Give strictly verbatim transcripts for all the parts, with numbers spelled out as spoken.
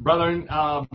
Brethren, um,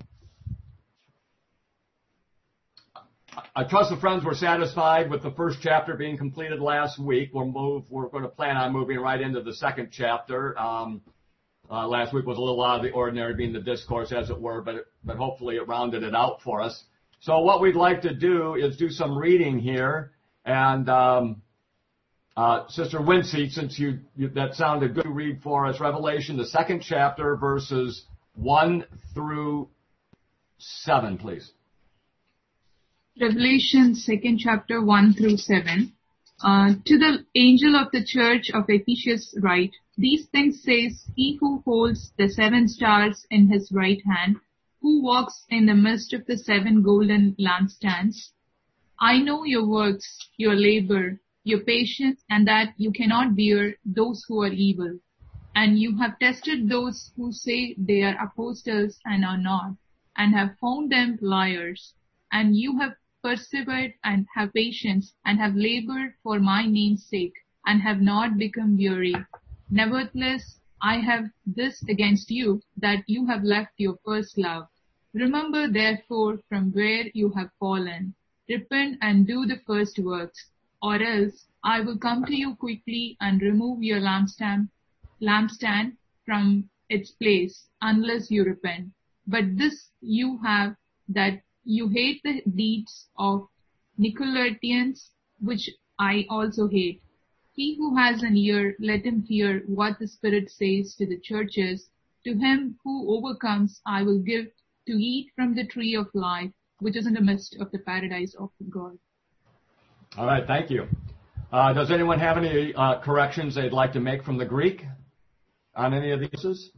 I trust the friends were satisfied with the first chapter being completed last week. We'll move, we're going to plan on moving right into the second chapter. Um, uh, last week was a little out of the ordinary, being the discourse, as it were, but, it, but hopefully it rounded it out for us. So what we'd like to do is do some reading here. And um, uh, Sister Wincy, since you, you that sounded good, read for us Revelation, the second chapter, verses one through seven, please. Revelation, second chapter, one through seven. Uh, to the angel of the church of Ephesus write, these things says he who holds the seven stars in his right hand, who walks in the midst of the seven golden lampstands. I know your works, your labor, your patience, and that you cannot bear those who are evil. And you have tested those who say they are apostles and are not, and have found them liars. And you have persevered and have patience, and have labored for my name's sake, and have not become weary. Nevertheless, I have this against you, that you have left your first love. Remember therefore from where you have fallen. Repent and do the first works, or else I will come to you quickly and remove your lampstand, lampstand from its place, unless you repent. But this you have, that you hate the deeds of Nicolaitans, which I also hate. He who has an ear, let him hear what the Spirit says to the churches. To him who overcomes, I will give to eat from the tree of life, which is in the midst of the paradise of God. All right, thank you. Uh, does anyone have any uh, corrections they'd like to make from the Greek on any of these?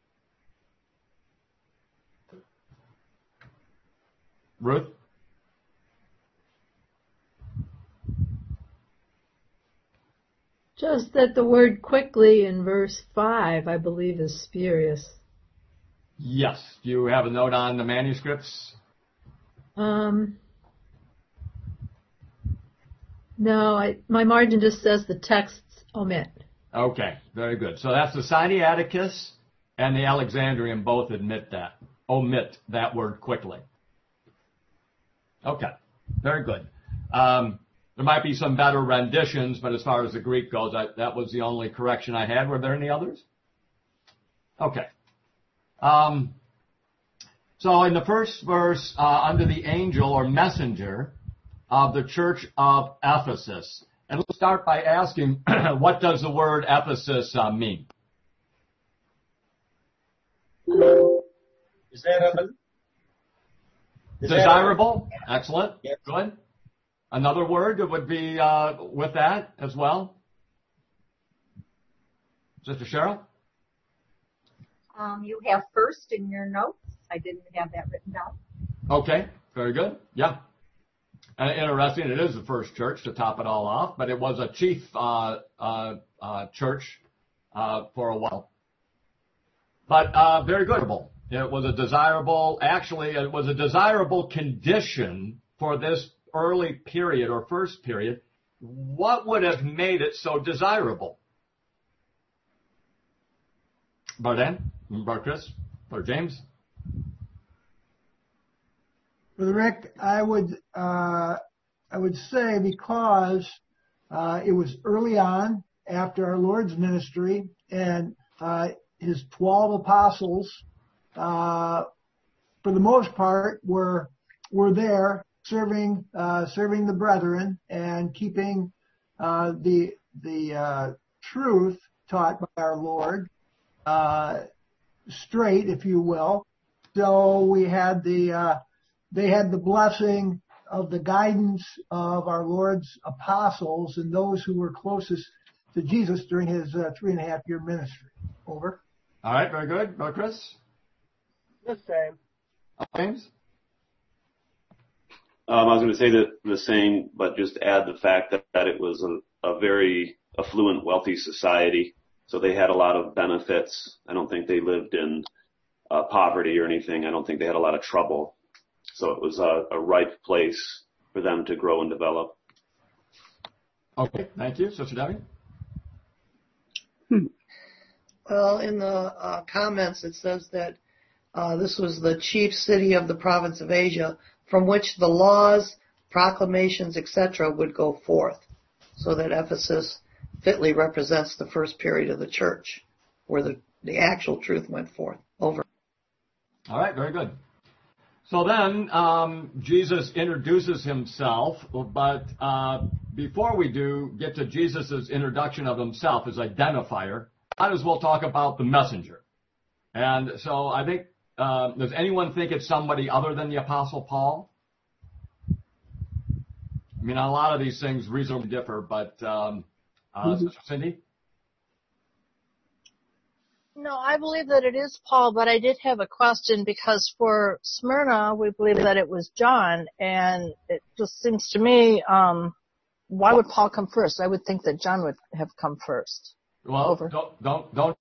Ruth? Just that the word quickly in verse five, I believe, is spurious. Yes. Do you have a note on the manuscripts? Um, no, I, my margin just says the texts omit. Okay, very good. So that's the Sinaiticus and the Alexandrian both admit that, omit that word quickly. Okay, very good. Um, there might be some better renditions, but as far as the Greek goes, I, that was the only correction I had. Were there any others? Okay. Um, so in the first verse, uh, under the angel or messenger of the church of Ephesus, and let's start by asking, what does the word Ephesus uh, mean? Desirable. Desirable. Excellent. Yes. Good. Another word that would be uh, with that as well? Sister Cheryl? Um, you have first in your notes. I didn't have that written down. Okay, very good. Yeah. And interesting, it is the first church to top it all off, but it was a chief uh, uh, uh, church uh, for a while. But uh, very good. It was a desirable, actually, it was a desirable condition for this early period or first period. What would have made it so desirable? Bardan, Brother Chris, Brother James? Brother Rick, I would uh, I would say because uh, it was early on after our Lord's ministry, and uh, his twelve apostles, uh, for the most part, were were there serving uh, serving the brethren and keeping uh, the the uh, truth taught by our Lord uh, straight, if you will. So we had the uh, they had the blessing of the guidance of our Lord's apostles and those who were closest to Jesus during his uh, three and a half year ministry. Over. All right, very good. Brother Chris? The same. James? Um, I was going to say that the same, but just add the fact that, that it was a, a very affluent, wealthy society. So they had a lot of benefits. I don't think they lived in uh, poverty or anything. I don't think they had a lot of trouble. So it was a, a ripe place for them to grow and develop. Okay, thank you. Sister Debbie? Well, in the uh, comments it says that Uh, this was the chief city of the province of Asia, from which the laws, proclamations, et cetera would go forth. So that Ephesus fitly represents the first period of the church, where the, the actual truth went forth. Over. All right, very good. So then um, Jesus introduces himself, but uh, before we do get to Jesus' introduction of himself, his identifier, might as well talk about the messenger. And so I think, uh, does anyone think it's somebody other than the Apostle Paul? I mean, a lot of these things reasonably differ, but um, uh, mm-hmm. Sister Cindy? No, I believe that it is Paul, but I did have a question because for Smyrna, we believe that it was John, and it just seems to me, um, why would Paul come first? I would think that John would have come first. Well, Over. don't, don't, don't.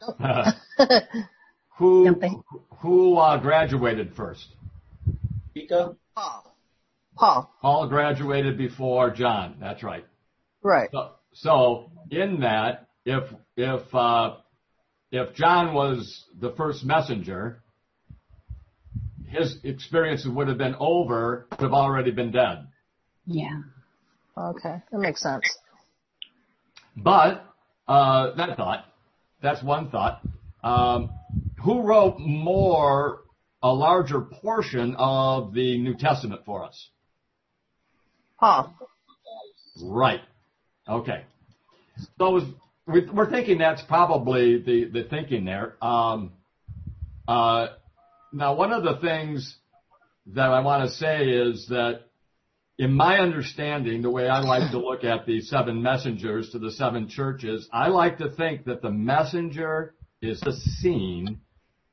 who who uh, graduated first? Peter? Paul. Paul. Paul graduated before John. That's right. Right. So, so in that, if if uh, if John was the first messenger, his experience would have been over, would have already been dead. Yeah. Okay, that makes sense. But uh, that thought, that's one thought. Um, who wrote more, a larger portion of the New Testament for us? Paul. Right. Okay. So we're thinking that's probably the, the thinking there. Um, uh, now, one of the things that I want to say is that in my understanding, the way I like to look at the seven messengers to the seven churches, I like to think that the messenger is the scene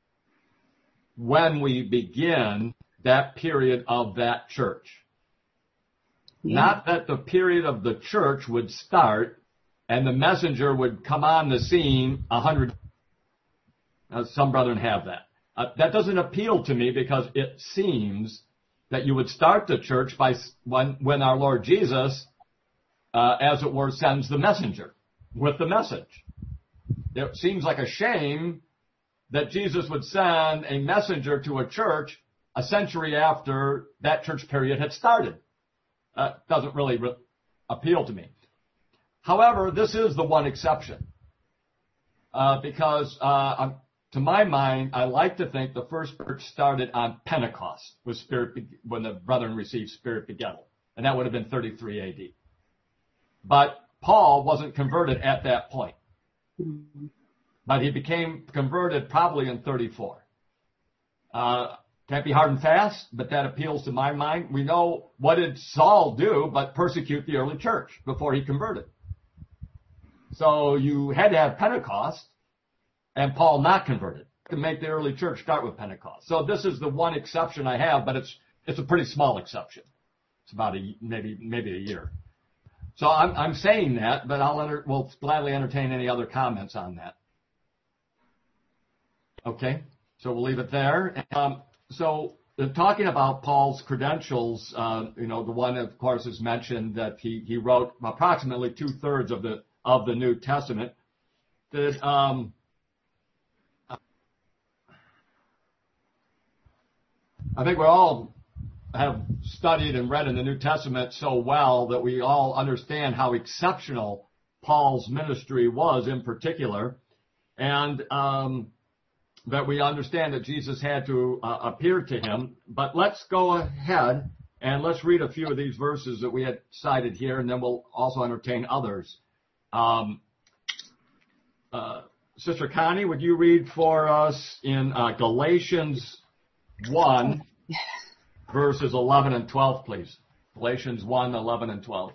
when we begin that period of that church. Yeah. Not that the period of the church would start and the messenger would come on the scene a hundred. Uh, some brethren have that. Uh, that doesn't appeal to me because it seems that you would start the church by when, when our Lord Jesus, uh, as it were, sends the messenger with the message. It seems like a shame that Jesus would send a messenger to a church a century after that church period had started. Uh, doesn't really re- appeal to me. However, this is the one exception, uh, because uh, I'm, to my mind, I like to think the first church started on Pentecost, with Spirit when the brethren received Spirit begettal, and that would have been thirty-three A D. But Paul wasn't converted at that point, but he became converted probably in thirty-four. Uh, can't be hard and fast, but that appeals to my mind. We know what did Saul do but persecute the early church before he converted. So you had to have Pentecost and Paul not converted to make the early church start with Pentecost. So this is the one exception I have, but it's it's a pretty small exception. It's about a maybe maybe a year. So I'm I'm saying that, but I'll enter, we'll gladly entertain any other comments on that. Okay, so we'll leave it there. Um, so uh, talking about Paul's credentials, uh, you know, the one of course is mentioned that he he wrote approximately two thirds of the of the New Testament. That um. I think we all have studied and read in the New Testament so well that we all understand how exceptional Paul's ministry was in particular, and um, that we understand that Jesus had to uh, appear to him. But let's go ahead and let's read a few of these verses that we had cited here, and then we'll also entertain others. Um, uh, Sister Connie, would you read for us in uh, Galatians one, verses eleven and twelve, please. Galatians one, eleven and twelve.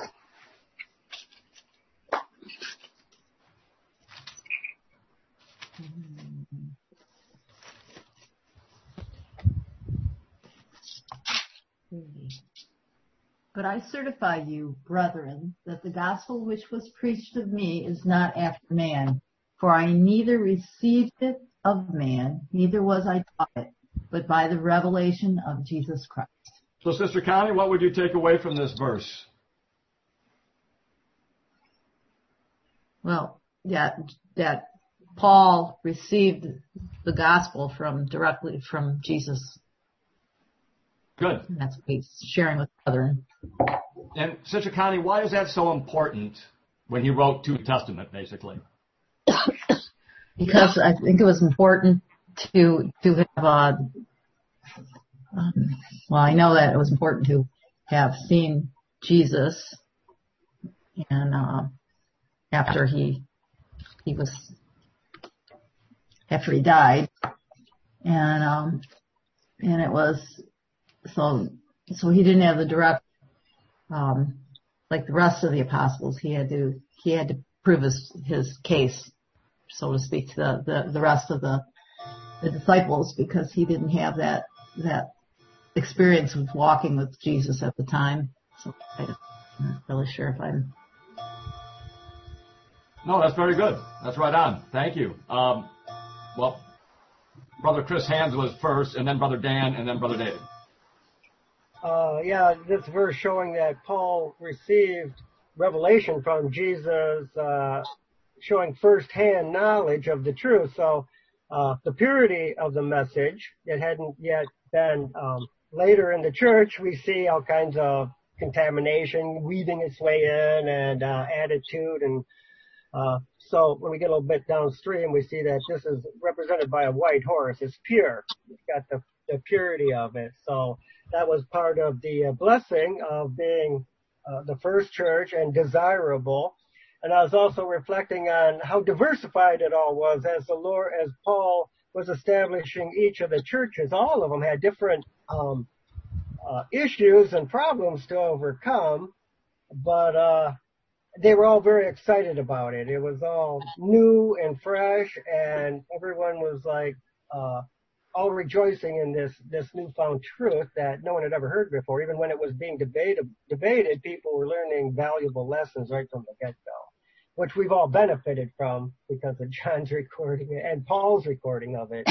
But I certify you, brethren, that the gospel which was preached of me is not after man, for I neither received it of man, neither was I taught it, but by the revelation of Jesus Christ. So, Sister Connie, what would you take away from this verse? Well, yeah, that Paul received the gospel from directly from Jesus. Good. And that's what he's sharing with brethren. And Sister Connie, why is that so important when he wrote Two Testament, basically? Because I think it was important to to have uh, um, well, I know that it was important to have seen Jesus, and uh, after he he was after he died, and um, and it was so so he didn't have the direct um, like the rest of the apostles. He had to he had to prove his his case, so to speak, to the the, the rest of the the disciples, because he didn't have that that experience with walking with Jesus at the time. So I'm not really sure if I'm. No, that's very good. That's right on. Thank you. Um, well, Brother Chris Hands was first, and then Brother Dan, and then Brother David. Uh, yeah, this verse showing that Paul received revelation from Jesus, uh, showing firsthand knowledge of the truth. So uh, the purity of the message, it hadn't yet been um, later in the church. We see all kinds of contamination weaving its way in, and uh, attitude, and uh, so when we get a little bit downstream, we see that this is represented by a white horse. It's pure. It's got the, the purity of it. So that was part of the uh, blessing of being uh, the first church and desirable. And I was also reflecting on how diversified it all was as the Lord, as Paul was establishing each of the churches. All of them had different um, uh, issues and problems to overcome, but uh, they were all very excited about it. It was all new and fresh, and everyone was like uh, all rejoicing in this this newfound truth that no one had ever heard before. Even when it was being debated, debated, people were learning valuable lessons right from the get-go, which we've all benefited from because of John's recording and Paul's recording of it.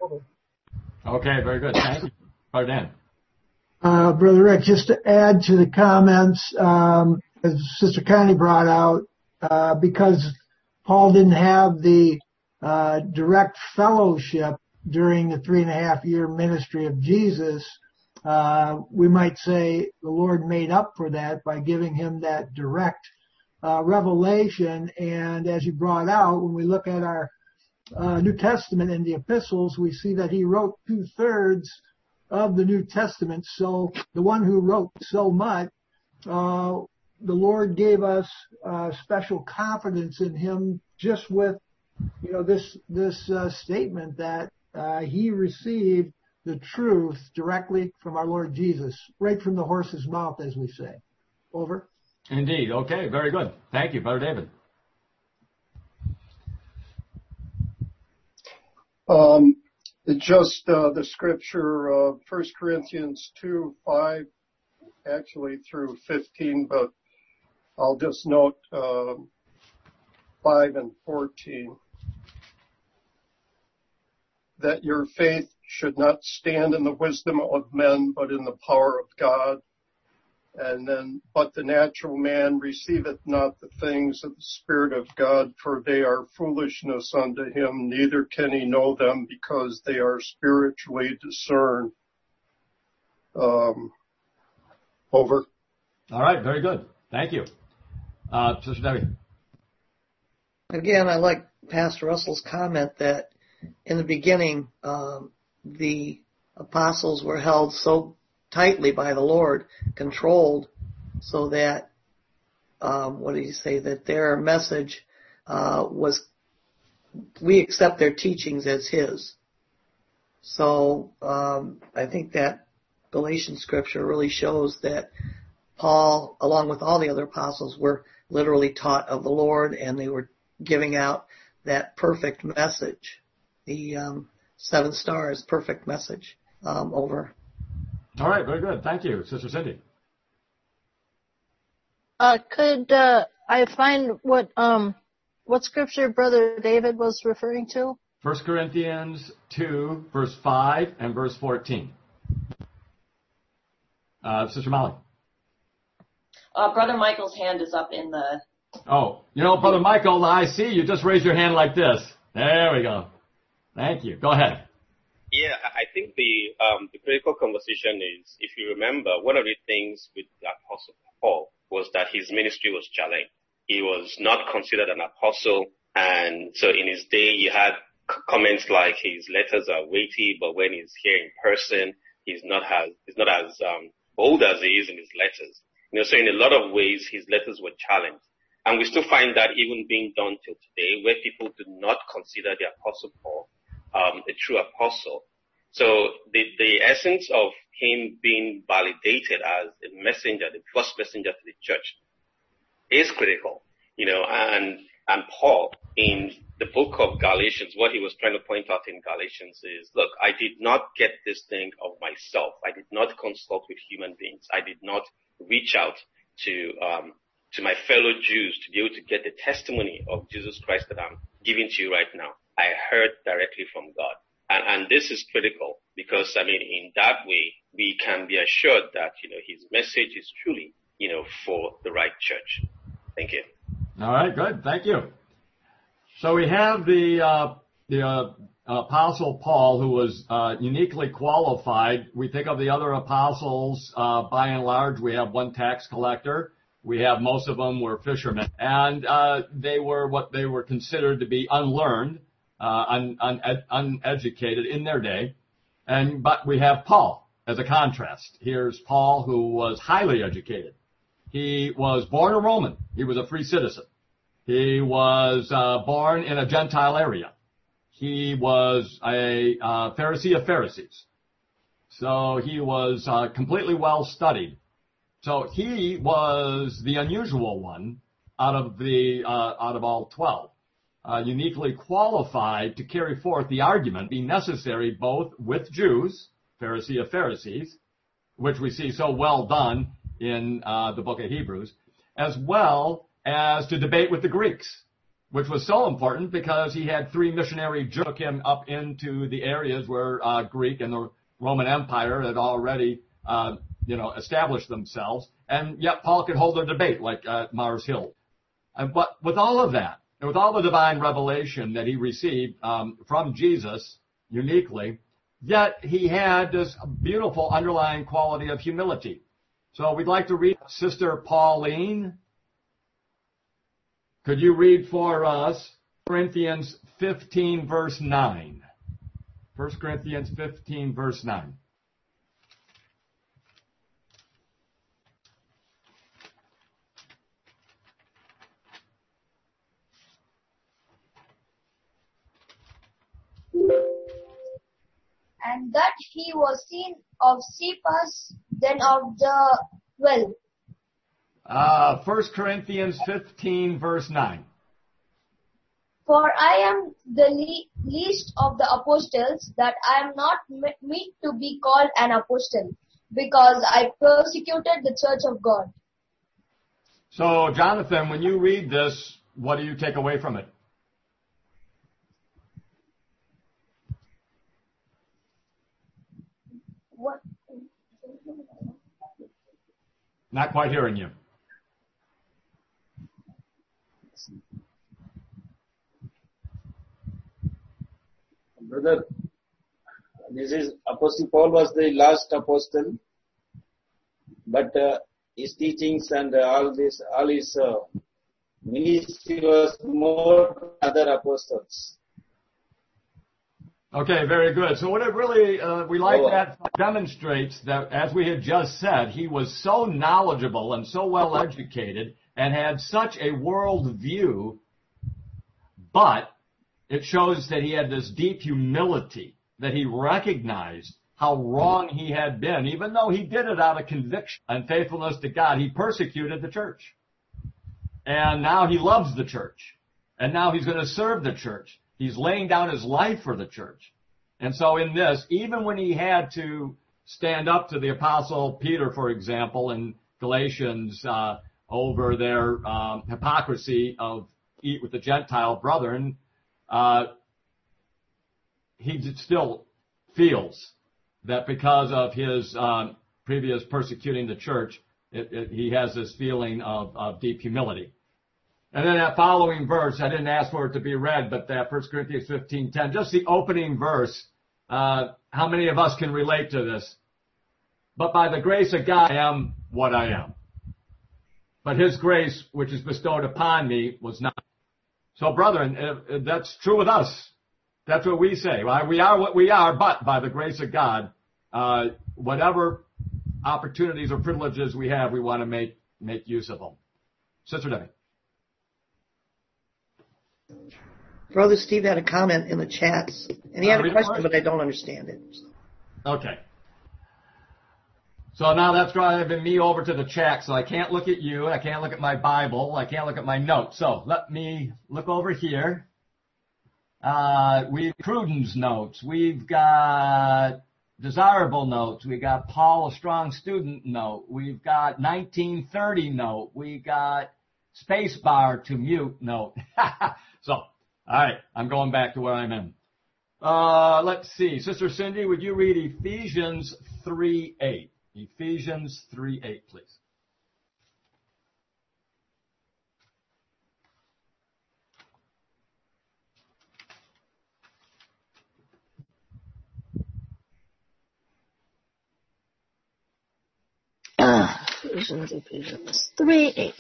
Okay, very good. Thank you. Brother Dan. Uh, Brother Rick, just to add to the comments, um, as Sister Connie brought out, uh, because Paul didn't have the uh, direct fellowship during the three and a half year ministry of Jesus, uh, we might say the Lord made up for that by giving him that direct uh, revelation. And as you brought out, when we look at our uh, New Testament and the epistles, we see that he wrote two thirds of the New Testament. So the one who wrote so much, uh, the Lord gave us uh, special confidence in him just with, you know, this this uh, statement that uh, he received the truth directly from our Lord Jesus, right from the horse's mouth, as we say. Over. Indeed. Okay, very good. Thank you, Brother David. Um, just uh, the scripture, uh, First Corinthians two, five, actually through fifteen, but I'll just note uh, five and fourteen. That your faith should not stand in the wisdom of men, but in the power of God. And then, but the natural man receiveth not the things of the Spirit of God, for they are foolishness unto him, neither can he know them, because they are spiritually discerned. Um, over. All right, very good. Thank you. Uh, Sister Debbie. Again, I like Pastor Russell's comment that in the beginning, um, the apostles were held so tightly by the Lord, controlled, so that, um, what did he say, that their message uh, was, we accept their teachings as his. So um, I think that Galatian scripture really shows that Paul, along with all the other apostles, were literally taught of the Lord, and they were giving out that perfect message, the um, seven stars perfect message. Um, over. All right, very good. Thank you, Sister Cindy. Uh, could uh, I find what um, what scripture Brother David was referring to? First Corinthians two, verse five and verse fourteen. Uh, Sister Molly. Uh, Brother Michael's hand is up in the... Oh, you know, Brother Michael, I see you just raised your hand like this. There we go. Thank you. Go ahead. Yeah, I think the um, the critical conversation is, if you remember, one of the things with the Apostle Paul was that his ministry was challenged. He was not considered an apostle, and so in his day, you had c- comments like his letters are weighty, but when he's here in person, he's not as he's not as um, bold as he is in his letters. You know, so in a lot of ways, his letters were challenged, and we still find that even being done till today, where people do not consider the Apostle Paul um, a true apostle. So the the essence of him being validated as a messenger, the first messenger to the church, is critical, you know, and, and Paul in the book of Galatians, what he was trying to point out in Galatians is, look, I did not get this thing of myself. I did not consult with human beings. I did not reach out to, um, to my fellow Jews to be able to get the testimony of Jesus Christ that I'm giving to you right now. I heard directly from God. And, and this is critical because, I mean, in that way, we can be assured that, you know, his message is truly, you know, for the right church. Thank you. All right, good. Thank you. So we have the uh, the uh, Apostle Paul, who was uh, uniquely qualified. We think of the other apostles, uh, by and large, we have one tax collector. We have most of them were fishermen, and uh, they were what they were considered to be unlearned, uh, un, un, uneducated in their day. And but we have Paul as a contrast. Here's Paul, who was highly educated. He was born a Roman. He was a free citizen. He was uh, born in a Gentile area. He was a uh, Pharisee of Pharisees. So he was uh, completely well studied. So he was the unusual one out of the uh, out of all twelve, uh, uniquely qualified to carry forth the argument be necessary both with Jews, Pharisee of Pharisees, which we see so well done in uh, the book of Hebrews, as well as to debate with the Greeks, which was so important because he had three missionary Jews took him up into the areas where uh, Greek and the Roman Empire had already, uh, you know, established themselves, and yet Paul could hold a debate like uh, Mars Hill. And but with all of that, and with all the divine revelation that he received um, from Jesus uniquely, yet he had this beautiful underlying quality of humility. So we'd like to read Sister Pauline. Could you read for us Corinthians fifteen, verse nine? First Corinthians fifteen, verse nine. And that he was seen of Cephas, then of the twelve. Uh, First Corinthians fifteen, verse nine. For I am the le- least of the apostles, that I am not meet to be called an apostle, because I persecuted the church of God. So, Jonathan, when you read this, what do you take away from it? What? Not quite hearing you. Brother, this is Apostle Paul was the last apostle, but uh, his teachings and uh, all this, all his uh, ministry was more other apostles. Okay, very good. So what it really, uh, we like Oh. that demonstrates that, as we had just said, he was so knowledgeable and so well educated and had such a world view, but it shows that he had this deep humility, that he recognized how wrong he had been. Even though he did it out of conviction and faithfulness to God, he persecuted the church. And now he loves the church. And now he's going to serve the church. He's laying down his life for the church. And so in this, even when he had to stand up to the Apostle Peter, for example, in Galatians, uh, over their um, hypocrisy of eat with the Gentile brethren, uh, he still feels that because of his um, previous persecuting the church, it, it, he has this feeling of, of deep humility. And then that following verse, I didn't ask for it to be read, but that First Corinthians fifteen ten, just the opening verse, uh, how many of us can relate to this? But by the grace of God, I am what I am. But his grace, which is bestowed upon me, was not. So, brethren, uh, that's true with us. That's what we say. Right? We are what we are, but by the grace of God, uh, whatever opportunities or privileges we have, we want to make make use of them. Sister Debbie. Brother Steve had a comment in the chats, and he had a question, but I don't understand it. Okay. So now that's driving me over to the chat, so I can't look at you, I can't look at my Bible, I can't look at my notes. So let me look over here. Uh, we've Prudence notes, we've got desirable notes, we got Paul, a strong student note, we've got nineteen thirty note, we got space bar to mute note. So, all right, I'm going back to where I'm in. Uh, let's see. Sister Cindy, would you read Ephesians three eight? Ephesians three eight, please. Uh, Ephesians, Ephesians three eight.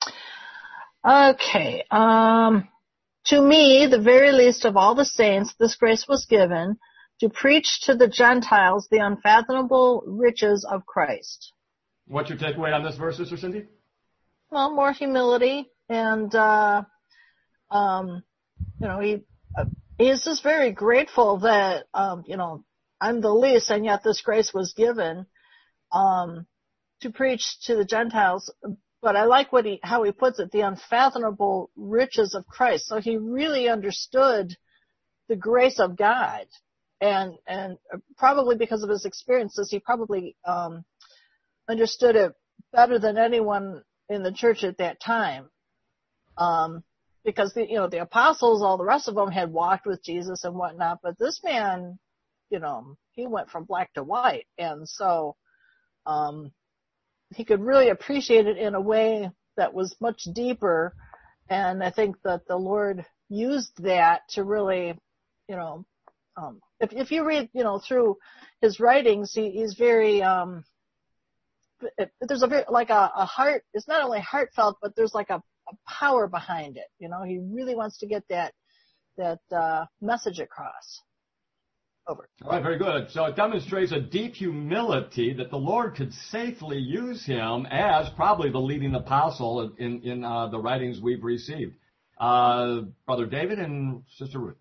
Okay. Um, to me, the very least of all the saints, this grace was given to preach to the Gentiles the unfathomable riches of Christ. What's your takeaway on this verse, Sister Cindy? Well, more humility, and uh, um, you know, he uh, he's just very grateful that um, you know, I'm the least, and yet this grace was given um, to preach to the Gentiles. But I like what he how he puts it, the unfathomable riches of Christ. So he really understood the grace of God. And, and probably because of his experiences, he probably, um, understood it better than anyone in the church at that time. Um, because the, you know, the apostles, all the rest of them had walked with Jesus and whatnot, but this man, you know, he went from black to white. And so, um, he could really appreciate it in a way that was much deeper. And I think that the Lord used that to really, you know, um, if, if you read, you know, through his writings, he, he's very, um, it, there's a very, like a, a heart, it's not only heartfelt, but there's like a, a power behind it. You know, he really wants to get that, that, uh, message across. Over. All right, very good. So it demonstrates a deep humility that the Lord could safely use him as probably the leading apostle in, in uh, the writings we've received. Uh, Brother David and Sister Ruth.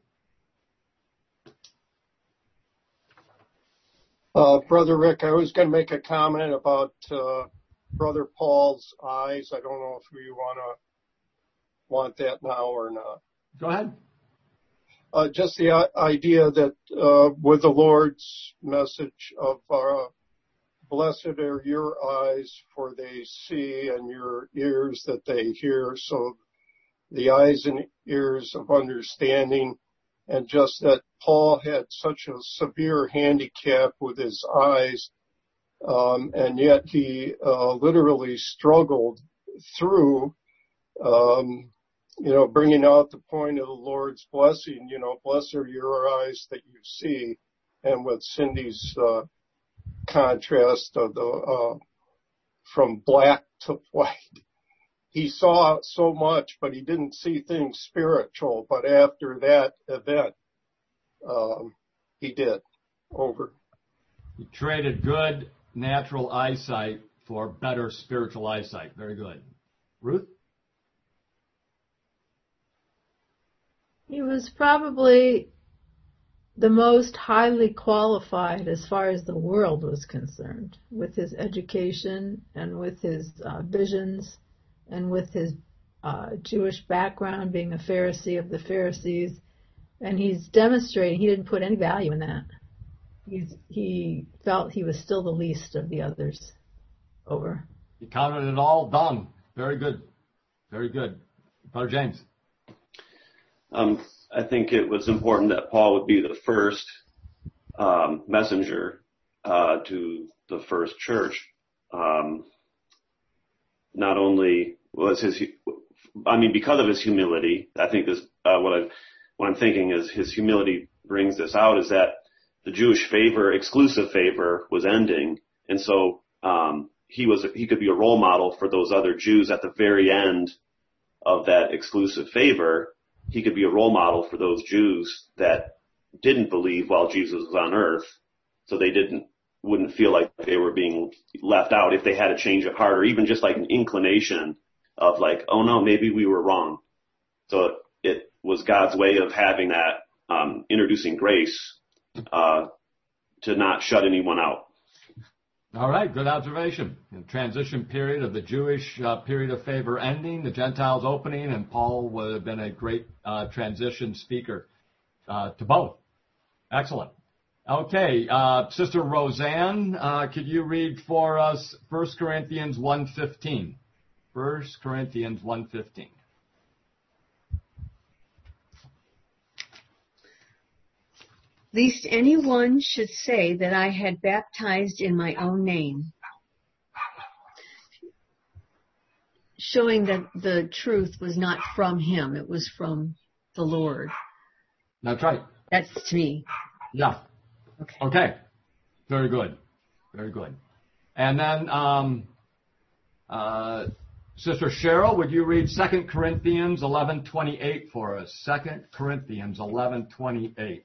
Uh, Brother Rick, I was going to make a comment about uh, Brother Paul's eyes. I don't know if we want to want that now or not. Go ahead. Uh, just the idea that uh, with the Lord's message of uh, blessed are your eyes, for they see, and your ears that they hear. So the eyes and ears of understanding, and just that Paul had such a severe handicap with his eyes, um, and yet he uh, literally struggled through um you know, bringing out the point of the Lord's blessing, you know, blessed are your eyes that you see. And with Cindy's, uh, contrast of the, uh, from black to white, he saw so much, but he didn't see things spiritual. But after that event, um, he did. Over. He traded good natural eyesight for better spiritual eyesight. Very good. Ruth? He was probably the most highly qualified as far as the world was concerned, with his education and with his uh, visions and with his uh, Jewish background, being a Pharisee of the Pharisees. And he's demonstrating he didn't put any value in that. He's, he felt he was still the least of the others. Over. He counted it all done. Very good. Very good. Brother James. Um, I think it was important that Paul would be the first um, messenger uh, to the first church. Um, not only was his I mean, because of his humility, I think this, uh, what I, what I'm thinking is his humility brings this out, is that the Jewish favor, exclusive favor, was ending. And so, um, he was, he could be a role model for those other Jews at the very end of that exclusive favor. He could be a role model for those Jews that didn't believe while Jesus was on earth. So they didn't, wouldn't feel like they were being left out if they had a change of heart, or even just like an inclination of like, oh no, maybe we were wrong. So it was God's way of having that, um, introducing grace, uh, to not shut anyone out. All right, good observation. The transition period of the Jewish uh, period of favor ending, the Gentiles opening, and Paul would have been a great uh, transition speaker uh, to both. Excellent. Okay, uh, Sister Roseanne, uh, could you read for us First Corinthians one fifteen? First Corinthians one fifteen. Lest anyone should say that I had baptized in my own name, showing that the truth was not from him, it was from the Lord. That's right. That's to me. Yeah. Okay. Okay. Very good. Very good. And then, um, uh, Sister Cheryl, would you read Second Corinthians eleven twenty-eight for us? Second Corinthians eleven twenty-eight.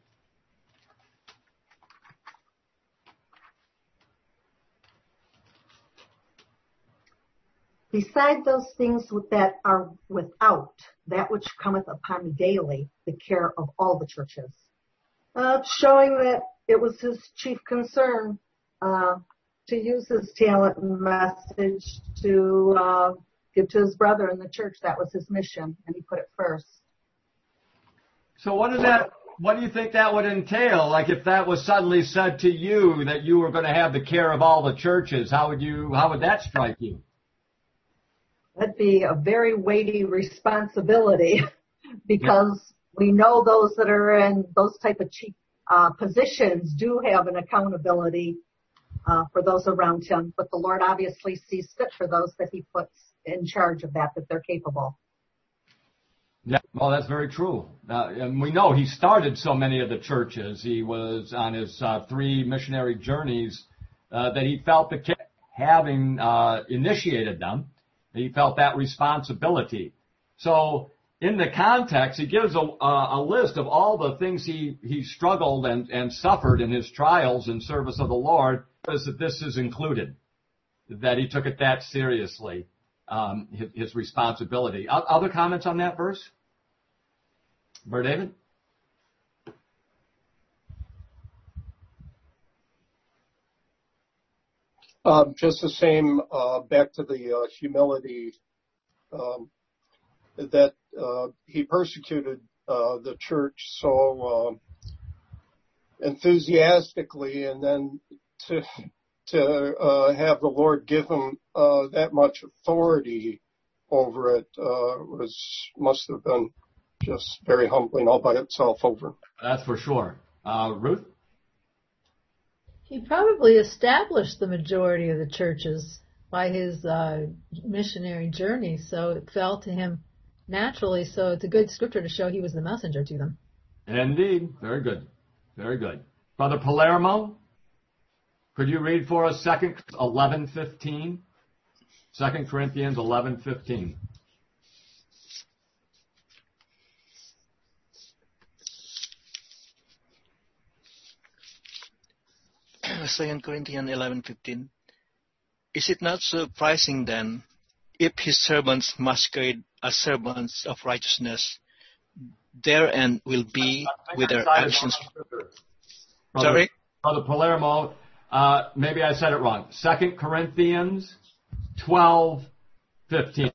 Beside those things that are without, that which cometh upon me daily, the care of all the churches. Uh, showing that it was his chief concern uh, to use his talent and message to uh, give to his brother in the church. That was his mission, and he put it first. So what does that, what do you think that would entail? Like if that was suddenly said to you that you were going to have the care of all the churches, how would you, how would that strike you? That'd be a very weighty responsibility because we know those that are in those type of chief uh, positions do have an accountability uh, for those around him. But the Lord obviously sees fit for those that he puts in charge of that, that they're capable. Yeah, well, that's very true. Uh, and we know he started so many of the churches. He was on his uh, three missionary journeys uh, that he felt that having uh, initiated them, he felt that responsibility. So in the context, he gives a, a list of all the things he, he struggled and, and suffered in his trials in service of the Lord, is that this is included, that he took it that seriously, um, his, his responsibility. Other comments on that verse? Brother David? Um, just the same, uh, back to the uh, humility, um, that uh, he persecuted uh, the church so uh, enthusiastically, and then to to uh, have the Lord give him uh, that much authority over it uh, was must have been just very humbling all by itself over. That's for sure. Uh, Ruth? He probably established the majority of the churches by his uh, missionary journey, so it fell to him naturally. So it's a good scripture to show he was the messenger to them. Indeed. Very good. Very good. Brother Palermo, could you read for us Second eleven fifteen? Second Corinthians eleven fifteen. Second Corinthians eleven fifteen. Is it not surprising then, if his servants masquerade as servants of righteousness, their end will be with their actions? Brother, Sorry? Brother Palermo, uh, maybe I said it wrong. Second Corinthians twelve fifteen.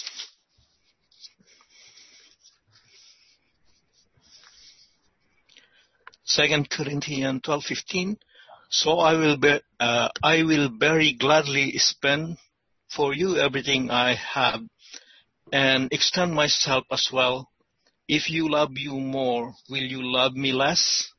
Second Corinthians twelve fifteen. So I will be, uh, I will very gladly spend for you everything I have, and extend myself as well. If you love you more, will you love me less?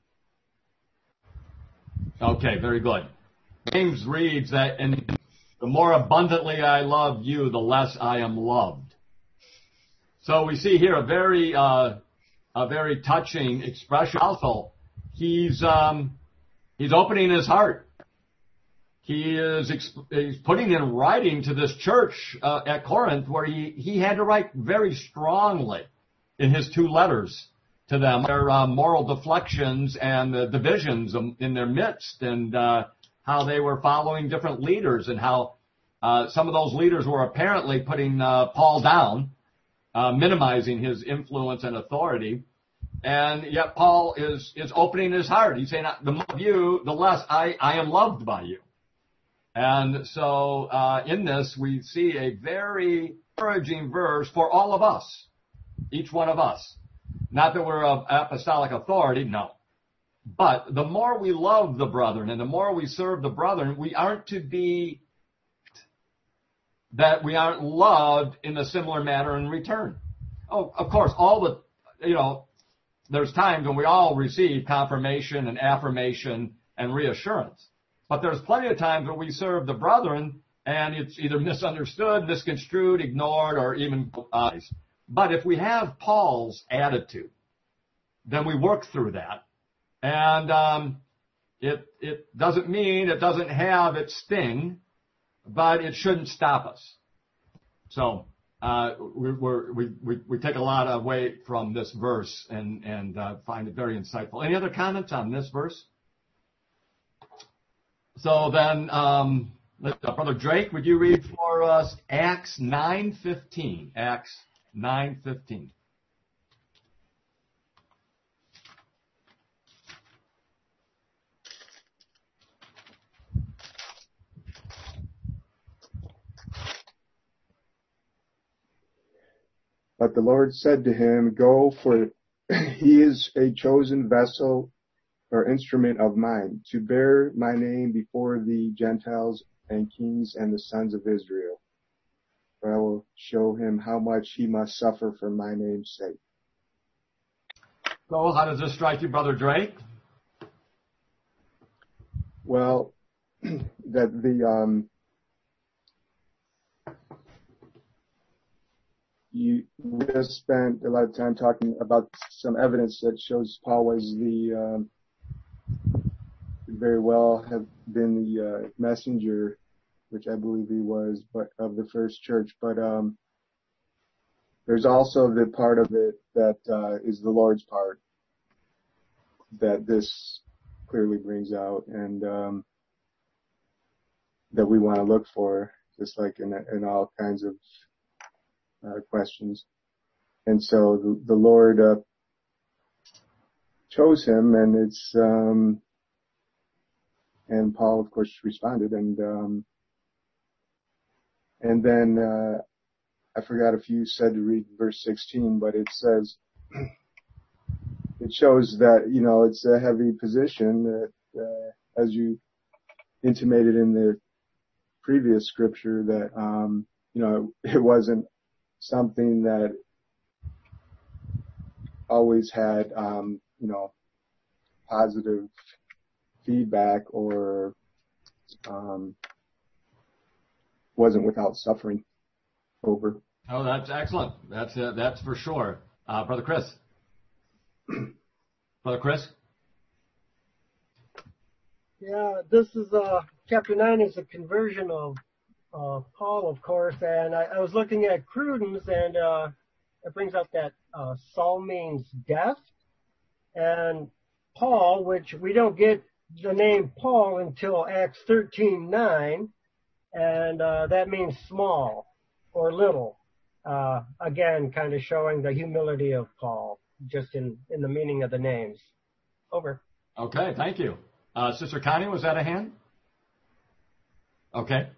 Okay, very good. James reads that, and the more abundantly I love you, the less I am loved. So we see here a very, uh, a very touching expression. Also, he's, um, he's opening his heart. He is exp- he's putting in writing to this church uh, at Corinth, where he, he had to write very strongly in his two letters to them, their uh, moral deflections and the divisions in their midst, and uh, how they were following different leaders, and how uh, some of those leaders were apparently putting uh, Paul down, uh, minimizing his influence and authority. And yet Paul is is opening his heart. He's saying, the more of you, the less I, I am loved by you. And so uh, in this, we see a very encouraging verse for all of us, each one of us. Not that we're of apostolic authority, no. But the more we love the brethren and the more we serve the brethren, we aren't to be that we aren't loved in a similar manner in return. Oh, of course, all the, you know, there's times when we all receive confirmation and affirmation and reassurance. But there's plenty of times when we serve the brethren and it's either misunderstood, misconstrued, ignored, or even uh, But if we have Paul's attitude, then we work through that. And um, it it doesn't mean it doesn't have its sting, but it shouldn't stop us. So uh, we, we're, we we we take a lot away from this verse and and uh, find it very insightful. Any other comments on this verse? So then, um, let, uh, Brother Drake, would you read for us Acts nine fifteen? Acts nine fifteen. But the Lord said to him, Go, for he is a chosen vessel or instrument of mine, to bear my name before the Gentiles and kings and the sons of Israel. For I will show him how much he must suffer for my name's sake. So how does this strike you, Brother Drake? Well, that the um, you we just spent a lot of time talking about some evidence that shows Paul was the um, very well have been the uh, messenger, which I believe he was, but of the first church. But um, there's also the part of it that uh, is the Lord's part that this clearly brings out, and um, that we want to look for, just like in, in all kinds of uh, questions. And so the, the Lord uh, chose him, and it's um, and Paul, of course, responded, and um, and then uh, I forgot if you said to read verse sixteen, but it says it shows that, you know, it's a heavy position that, uh, as you intimated in the previous scripture, that um, you know, it wasn't something that always had um, you know, positive feedback, or um, wasn't without suffering. Over. Oh, that's excellent. That's uh, that's for sure. Uh, Brother Chris. Brother Chris? Yeah, this is, uh, chapter nine is a conversion of uh, Paul, of course, and I, I was looking at Cruden's, and uh, it brings up that uh, Saul means death, and Paul, which we don't get the name Paul until Acts thirteen nine, and uh, that means small or little. Uh, again, kind of showing the humility of Paul, just in, in the meaning of the names. Over. Okay, thank you. Uh, Sister Connie, was that a hand? Okay.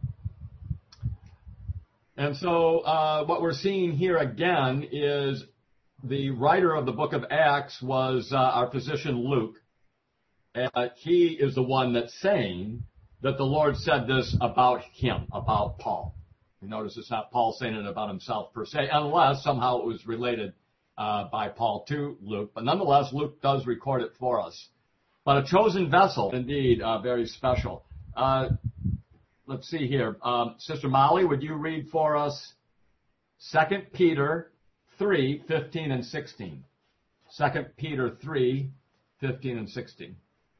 And so uh, what we're seeing here again is the writer of the book of Acts was uh, our physician Luke. Uh, he is the one that's saying that the Lord said this about him, about Paul. You notice it's not Paul saying it about himself per se, unless somehow it was related uh, by Paul to Luke. But nonetheless, Luke does record it for us. But a chosen vessel, indeed, uh, very special. Uh, let's see here. Um, Sister Molly, would you read for us Second Peter three, fifteen and sixteen. Second Peter three, fifteen and sixteen.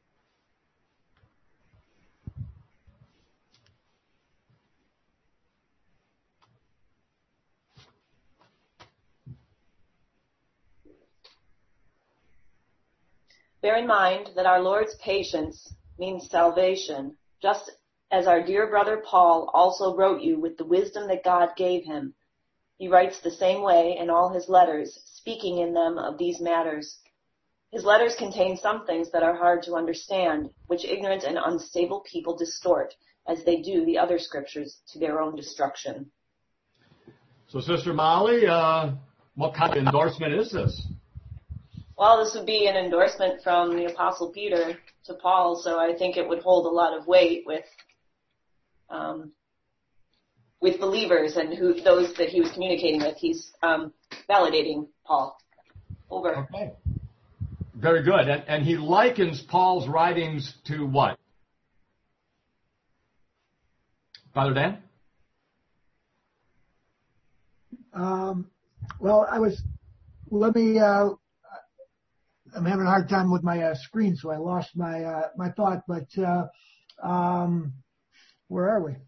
Bear in mind that our Lord's patience means salvation, just as our dear brother Paul also wrote you with the wisdom that God gave him. He writes the same way in all his letters, speaking in them of these matters. His letters contain some things that are hard to understand, which ignorant and unstable people distort, as they do the other scriptures, to their own destruction. So, Sister Molly, uh, what kind of endorsement is this? Well, this would be an endorsement from the Apostle Peter to Paul, so I think it would hold a lot of weight with um, with believers and who those that he was communicating with. He's um, validating Paul. Over. Okay. Very good. And, and he likens Paul's writings to what? Father Dan? Um, well, I was, let me, uh, I'm having a hard time with my uh, screen, so I lost my uh, my thought. But uh, um, where are we?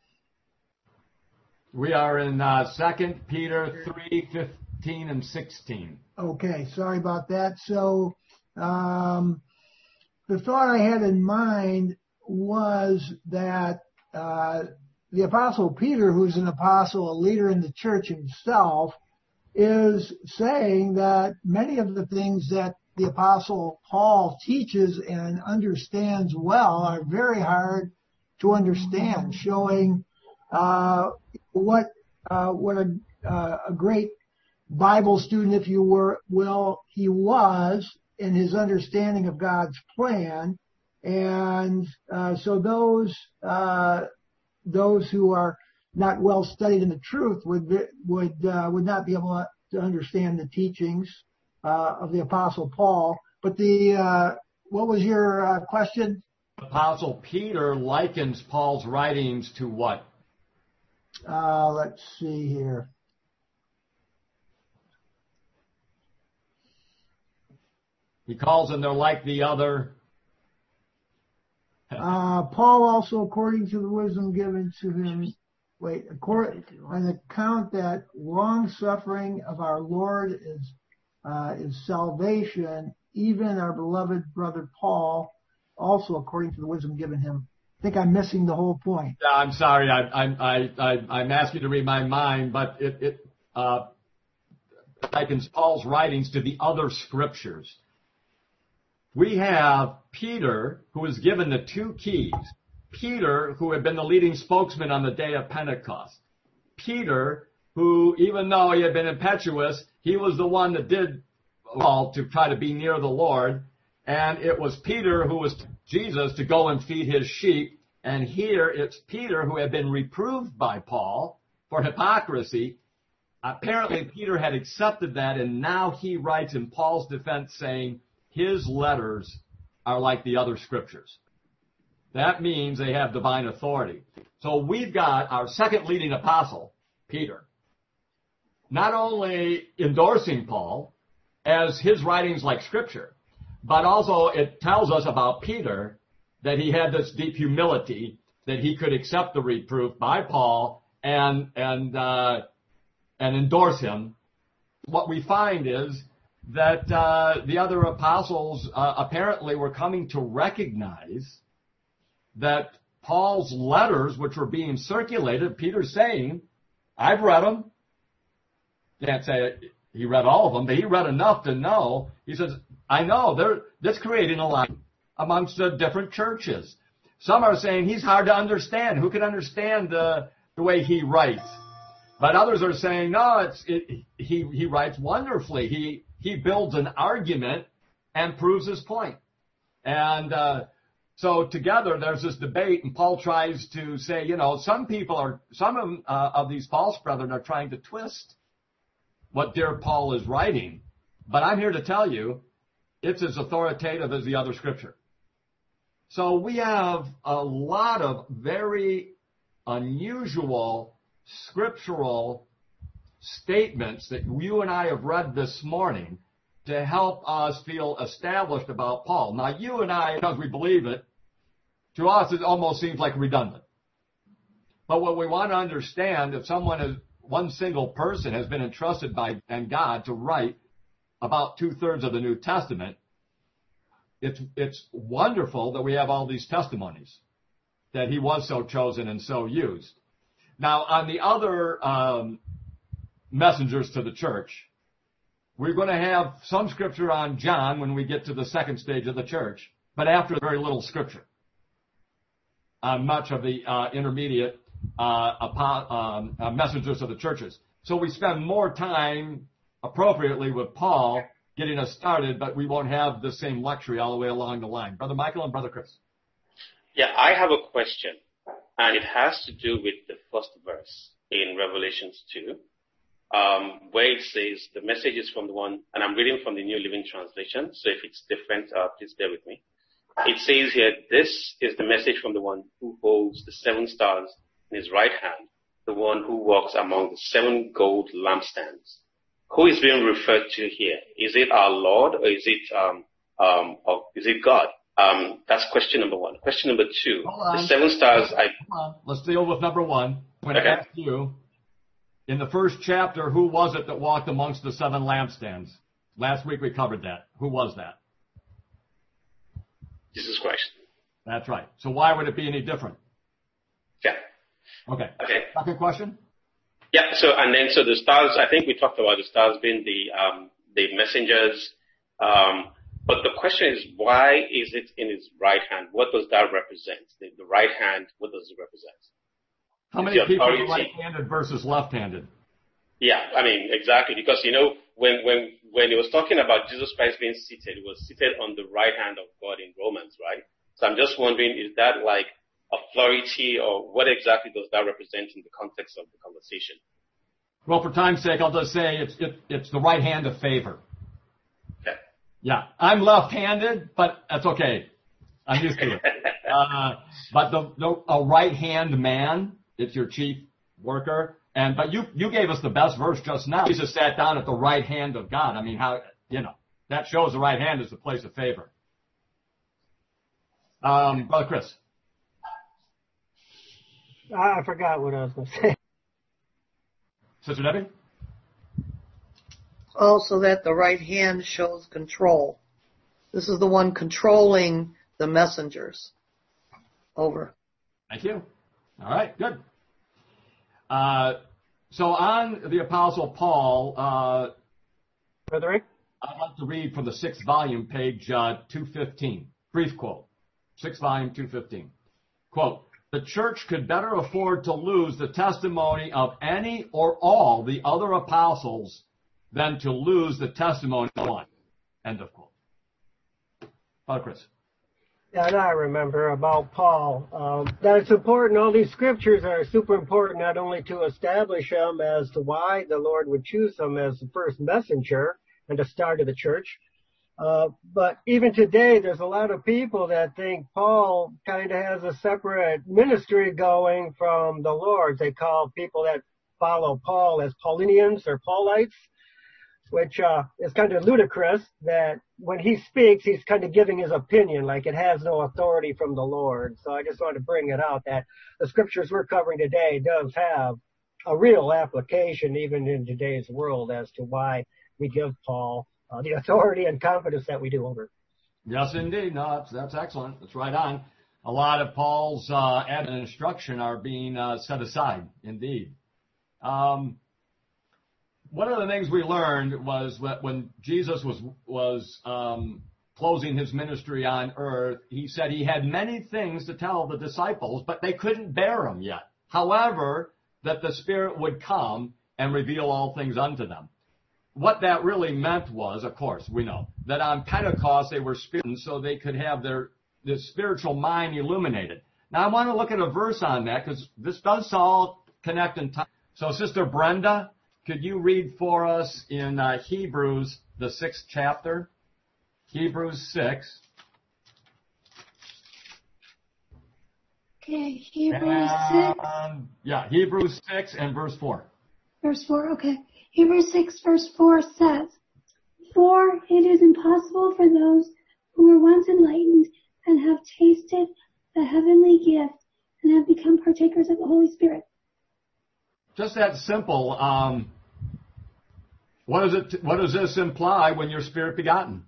We are in uh, Second Peter three, fifteen and sixteen. Okay, sorry about that. So um, the thought I had in mind was that uh, the Apostle Peter, who's an apostle, a leader in the church himself, is saying that many of the things that the Apostle Paul teaches and understands well are very hard to understand, showing uh, what uh, what a, uh, a great Bible student, if you were, will, he was in his understanding of God's plan. And uh, so those uh, those who are not well studied in the truth would would uh, would not be able to understand the teachings uh, of the Apostle Paul. But the uh, what was your uh, question? Apostle Peter likens Paul's writings to what? Uh, let's see here. He calls them they're like the other. Uh, Paul also, according to the wisdom given to him, wait, according, on account that long suffering of our Lord is uh, is salvation, even our beloved brother Paul, also according to the wisdom given him. I think I'm missing the whole point. Yeah, I'm sorry. I, I, I, I'm asking you to read my mind, but it, it uh, likens Paul's writings to the other scriptures. We have Peter, who was given the two keys. Peter, who had been the leading spokesman on the day of Pentecost. Peter, who, even though he had been impetuous, he was the one that did all to try to be near the Lord. And it was Peter who was Jesus to go and feed his sheep. And here it's Peter who had been reproved by Paul for hypocrisy. Apparently Peter had accepted that, and now he writes in Paul's defense saying his letters are like the other scriptures. That means they have divine authority. So we've got our second leading apostle, Peter, not only endorsing Paul as his writings like scripture, but also it tells us about Peter that he had this deep humility, that he could accept the reproof by Paul and and uh, and endorse him. What we find is that uh, the other apostles uh, apparently were coming to recognize that Paul's letters, which were being circulated, Peter's saying, I've read them. Can't say he read all of them, but he read enough to know. He says, I know, they're, that's creating a lot amongst the different churches. Some are saying he's hard to understand. Who can understand the, the way he writes? But others are saying, no, it's, it, he, he writes wonderfully. He, he builds an argument and proves his point. And, uh, So together there's this debate, and Paul tries to say, you know, some people are, some of, uh, of these false brethren are trying to twist what dear Paul is writing. But I'm here to tell you, it's as authoritative as the other scripture. So we have a lot of very unusual scriptural statements that you and I have read this morning to help us feel established about Paul. Now, you and I, because we believe it, to us it almost seems like redundant. But what we want to understand, if someone is, one single person has been entrusted by and God to write about two-thirds of the New Testament, it's, it's wonderful that we have all these testimonies that he was so chosen and so used. Now, on the other um, messengers to the church, we're going to have some scripture on John when we get to the second stage of the church, but after very little scripture on much of the uh, intermediate uh, um, uh, messengers of the churches. So we spend more time appropriately with Paul getting us started, but we won't have the same luxury all the way along the line. Brother Michael and Brother Chris. Yeah, I have a question, and it has to do with the first verse in Revelations two, um, where it says, the message is from the one, and I'm reading from the New Living Translation, so if it's different, uh, please bear with me. It says here, this is the message from the one who holds the seven stars in his right hand, the one who walks among the seven gold lampstands. Who is being referred to here? Is it our Lord, or is it, um, um, or is it God? Um, that's question number one. Question number two, the seven stars. I, Let's deal with number one. When okay. I asked you, in the first chapter, who was it that walked amongst the seven lampstands? Last week we covered that. Who was that? Jesus Christ. That's right. So why would it be any different? Yeah. Okay. Okay. Second question? Yeah. So, and then, so the stars, I think we talked about the stars being the, um, the messengers. Um, but the question is, why is it in his right hand? What does that represent? The, the right hand, what does it represent? How many people are right-handed versus left-handed? Yeah, I mean, exactly. Because, you know, when, when, when he was talking about Jesus Christ being seated, he was seated on the right hand of God in Romans, right? So I'm just wondering, is that like authority, or what exactly does that represent in the context of the conversation? Well, for time's sake, I'll just say it's, it, it's the right hand of favor. Okay. Yeah, I'm left-handed, but that's okay. I'm used to it. uh, but the, the, a right-hand man, it's your chief worker. And, but you, you gave us the best verse just now. Jesus sat down at the right hand of God. I mean, how, you know, that shows the right hand is the place of favor. Um, Brother Chris. I forgot what I was going to say. Sister Debbie? Also that the right hand shows control. This is the one controlling the messengers. Over. Thank you. All right, good. Uh, so on the Apostle Paul, uh, Brother Rick? I'd like to read from the sixth volume, page uh, two fifteen. Brief quote. Sixth volume, two fifteen. Quote, the church could better afford to lose the testimony of any or all the other apostles than to lose the testimony of one. End of quote. Father Chris. Yeah, and I remember about Paul. Um, that it's important. All these scriptures are super important, not only to establish him as to why the Lord would choose him as the first messenger and the start of the church, uh, but even today, there's a lot of people that think Paul kind of has a separate ministry going from the Lord. They call people that follow Paul as Paulinians or Paulites, which uh, is kind of ludicrous that when he speaks, he's kind of giving his opinion, like it has no authority from the Lord. So I just want to bring it out that the scriptures we're covering today does have a real application even in today's world as to why we give Paul uh, the authority and confidence that we do over. Yes, indeed. No, that's, that's excellent. That's right on. A lot of Paul's uh, added instruction are being uh, set aside, indeed. Um, One of the things we learned was that when Jesus was was um, closing his ministry on earth, he said he had many things to tell the disciples, but they couldn't bear them yet. However, that the Spirit would come and reveal all things unto them. What that really meant was, of course, we know, that on Pentecost they were spiritual so they could have their, their spiritual mind illuminated. Now, I want to look at a verse on that because this does all connect in time. So, Sister Brenda, could you read for us in uh, Hebrews, the sixth chapter? Hebrews six. Okay, Hebrews six. Yeah, Hebrews six and verse four. Verse four, okay. Hebrews six verse four says, "For it is impossible for those who were once enlightened and have tasted the heavenly gift and have become partakers of the Holy Spirit." Just that simple. Um, what does it? What does this imply when you're spirit begotten?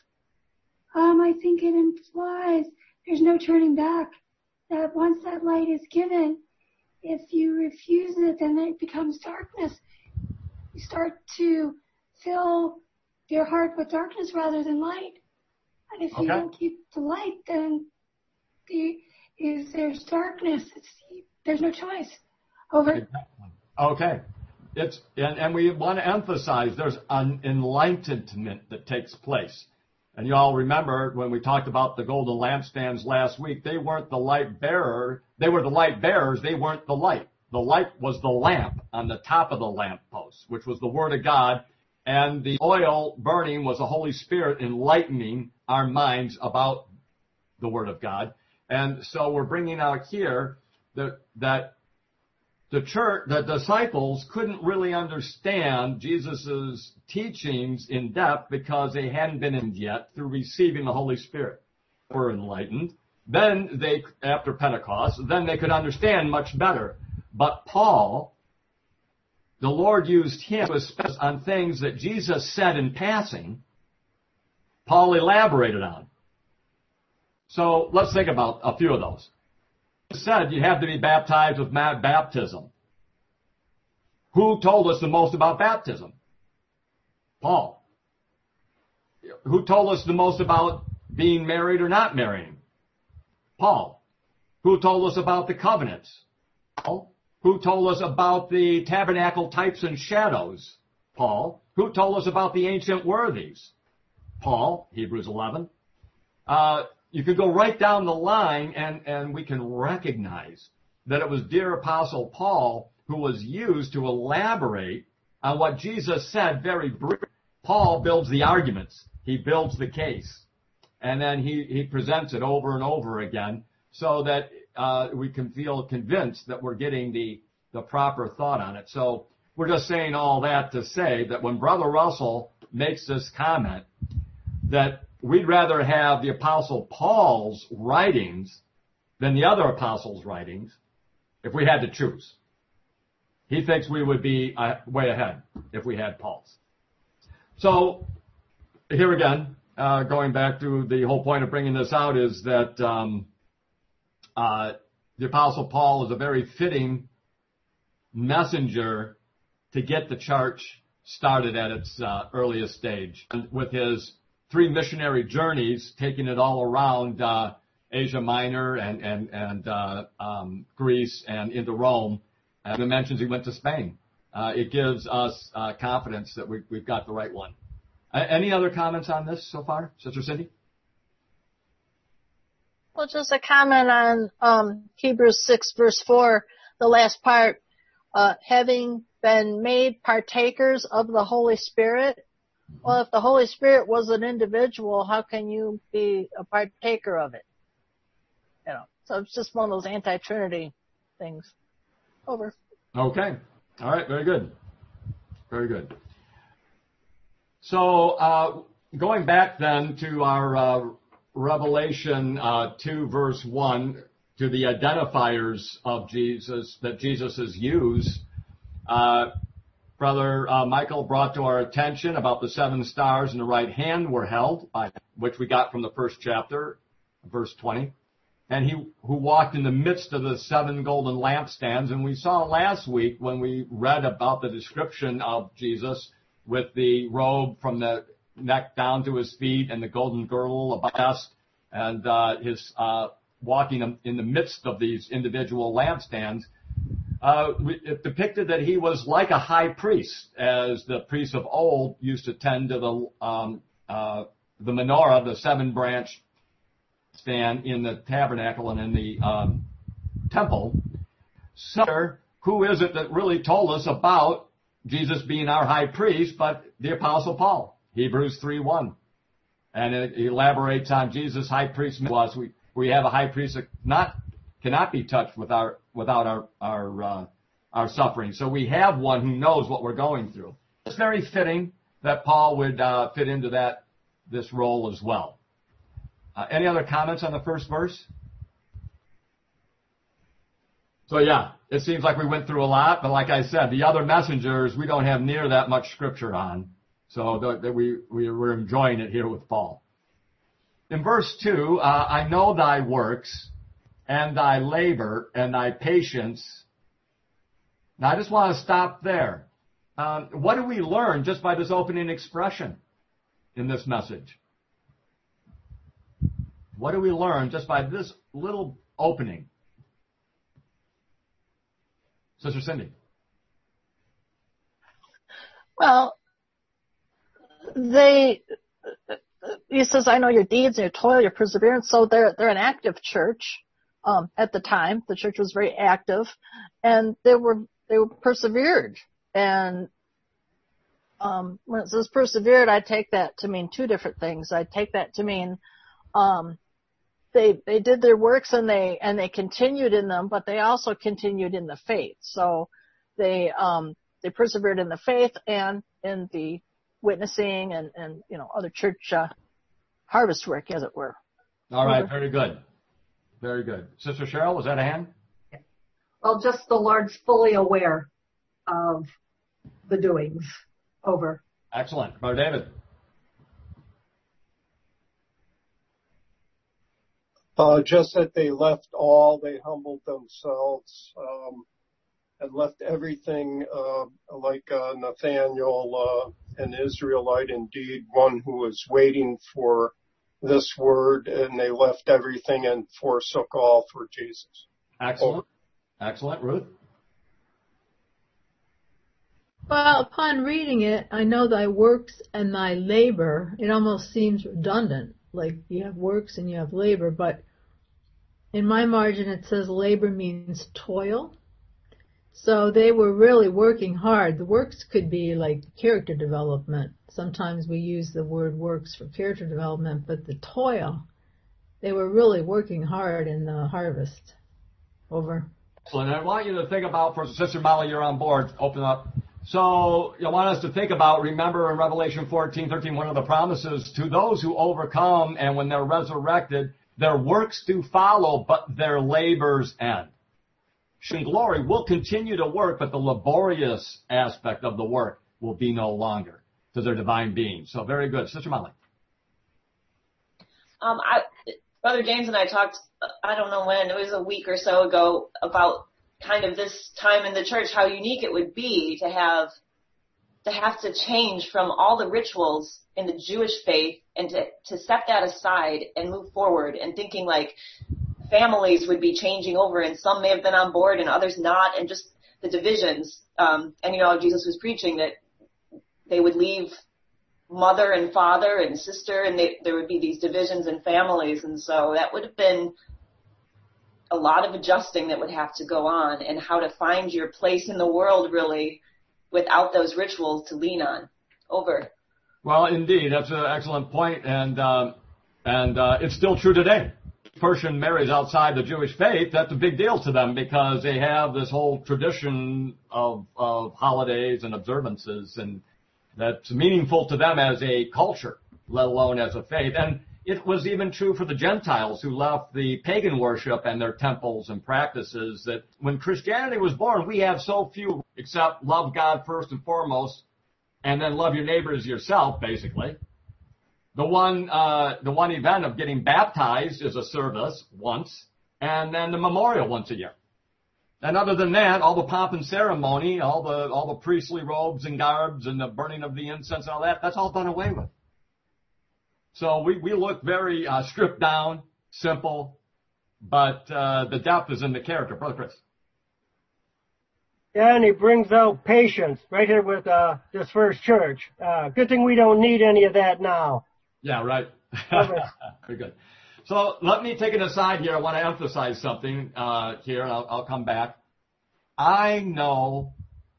Um, I think it implies there's no turning back. That once that light is given, if you refuse it, then it becomes darkness. You start to fill your heart with darkness rather than light. And if you Okay. don't keep the light, then the, is there's darkness. It's, there's no choice. Over. Okay. It's and, and we want to emphasize there's an enlightenment that takes place. And you all remember when we talked about the golden lampstands last week, they weren't the light bearer. They were the light bearers. They weren't the light. The light was the lamp on the top of the lamp post, which was the Word of God. And the oil burning was the Holy Spirit enlightening our minds about the Word of God. And so we're bringing out here that, that the church, the disciples couldn't really understand Jesus' teachings in depth because they hadn't been in yet through receiving the Holy Spirit. They were enlightened. Then they, after Pentecost, then they could understand much better. But Paul, the Lord used him to express on things that Jesus said in passing, Paul elaborated on. So let's think about a few of those. Said you have to be baptized with baptism. Who told us the most about baptism? Paul. Who told us the most about being married or not marrying? Paul. Who told us about the covenants? Paul. Who told us about the tabernacle types and shadows? Paul. Who told us about the ancient worthies? Paul. Hebrews eleven. Uh, You could go right down the line and, and we can recognize that it was dear Apostle Paul who was used to elaborate on what Jesus said very briefly. Paul builds the arguments. He builds the case. And then he, he presents it over and over again so that uh, we can feel convinced that we're getting the, the proper thought on it. So we're just saying all that to say that when Brother Russell makes this comment that we'd rather have the Apostle Paul's writings than the other apostles' writings if we had to choose. He thinks we would be uh, way ahead if we had Paul's. So here again, uh, going back to the whole point of bringing this out is that um, uh, the Apostle Paul is a very fitting messenger to get the church started at its uh, earliest stage. And with his three missionary journeys, taking it all around uh, Asia Minor and and and uh, um, Greece and into Rome. And it mentions he went to Spain. Uh, it gives us uh, confidence that we, we've got the right one. Uh, any other comments on this so far, Sister Cindy? Well, just a comment on um, Hebrews six verse four, the last part, uh, having been made partakers of the Holy Spirit. Well, if the Holy Spirit was an individual, how can you be a partaker of it? You know, so it's just one of those anti-Trinity things. Over. Okay. All right. Very good. Very good. So, uh, going back then to our uh, Revelation uh, two verse one, to the identifiers of Jesus that Jesus has used, uh, Brother uh, Michael brought to our attention about the seven stars in the right hand were held, by, which we got from the first chapter, verse twenty. And he who walked in the midst of the seven golden lampstands. And we saw last week when we read about the description of Jesus with the robe from the neck down to his feet and the golden girdle about us, and uh, his uh, walking in the midst of these individual lampstands. Uh, it depicted that he was like a high priest, as the priests of old used to tend to the um, uh, the menorah, the seven-branch stand in the tabernacle and in the um, temple. So, who is it that really told us about Jesus being our high priest but the Apostle Paul? Hebrews three one. And it elaborates on Jesus' high priest was. We, we have a high priest that not cannot be touched with our, without our our, uh, our suffering. So we have one who knows what we're going through. It's very fitting that Paul would uh, fit into that this role as well. Uh, any other comments on the first verse? So yeah, it seems like we went through a lot, but like I said, the other messengers we don't have near that much scripture on, so that the, we, we we're enjoying it here with Paul. In verse two, uh, I know thy works and thy labor and thy patience. Now I just want to stop there. Um, what do we learn just by this opening expression in this message? What do we learn just by this little opening? Sister Cindy. Well, they, he says, I know your deeds and your toil, your perseverance. So they're, they're an active church. Um, at the time, the church was very active, and they were, they were persevered. And, um, when it says persevered, I take that to mean two different things. I take that to mean, um, They they did their works and they and they continued in them, but they also continued in the faith. So they um they persevered in the faith and in the witnessing and and you know other church uh, harvest work, as it were. All right, very good, very good. Sister Cheryl, was that a hand? Well, just the Lord's fully aware of the doings. Over. Excellent, Brother David. Uh, just that they left all, they humbled themselves, um, and left everything, uh, like uh, Nathaniel, uh, an Israelite indeed, one who was waiting for this word, and they left everything and forsook all for Jesus. Excellent. Oh. Excellent. Ruth? Well, upon reading it, I know thy works and thy labor. It almost seems redundant. Like you have works and you have labor, but in my margin it says labor means toil. So they were really working hard. The works could be like character development. Sometimes we use the word works for character development, but the toil, they were really working hard in the harvest. Over. Excellent. I want you to think about, for Sister Molly, you're on board, open up. So I want us to think about, remember in Revelation fourteen thirteen, one of the promises to those who overcome and when they're resurrected, their works do follow, but their labors end. In glory, we'll continue to work, but the laborious aspect of the work will be no longer to their divine being. So very good. Sister Molly. Um, I, Brother James and I talked, I don't know when, it was a week or so ago, about kind of this time in the church, how unique it would be to have to have to change from all the rituals in the Jewish faith and to, to set that aside and move forward, and thinking like families would be changing over, and some may have been on board and others not, and just the divisions. Um, and, you know, Jesus was preaching that they would leave mother and father and sister, and they, there would be these divisions in families. And so that would have been a lot of adjusting that would have to go on, and how to find your place in the world really without those rituals to lean on. Over. Well, indeed, that's an excellent point, and uh, and uh, it's still true today. If a person marries outside the Jewish faith, that's a big deal to them because they have this whole tradition of, of holidays and observances, and that's meaningful to them as a culture, let alone as a faith. And it was even true for the Gentiles who left the pagan worship and their temples and practices, that when Christianity was born, we have so few except love God first and foremost, and then love your neighbor as yourself, basically. The one, uh, the one event of getting baptized is a service once, and then the memorial once a year. And other than that, all the pomp and ceremony, all the, all the priestly robes and garbs and the burning of the incense and all that, that's all done away with. So we, we look very uh, stripped down, simple, but uh, the depth is in the character. Brother Chris. Yeah, and he brings out patience right here with uh, this first church. Uh, good thing we don't need any of that now. Yeah, right. Very good. So let me take an aside here. I want to emphasize something uh, here, and I'll, I'll come back. I know,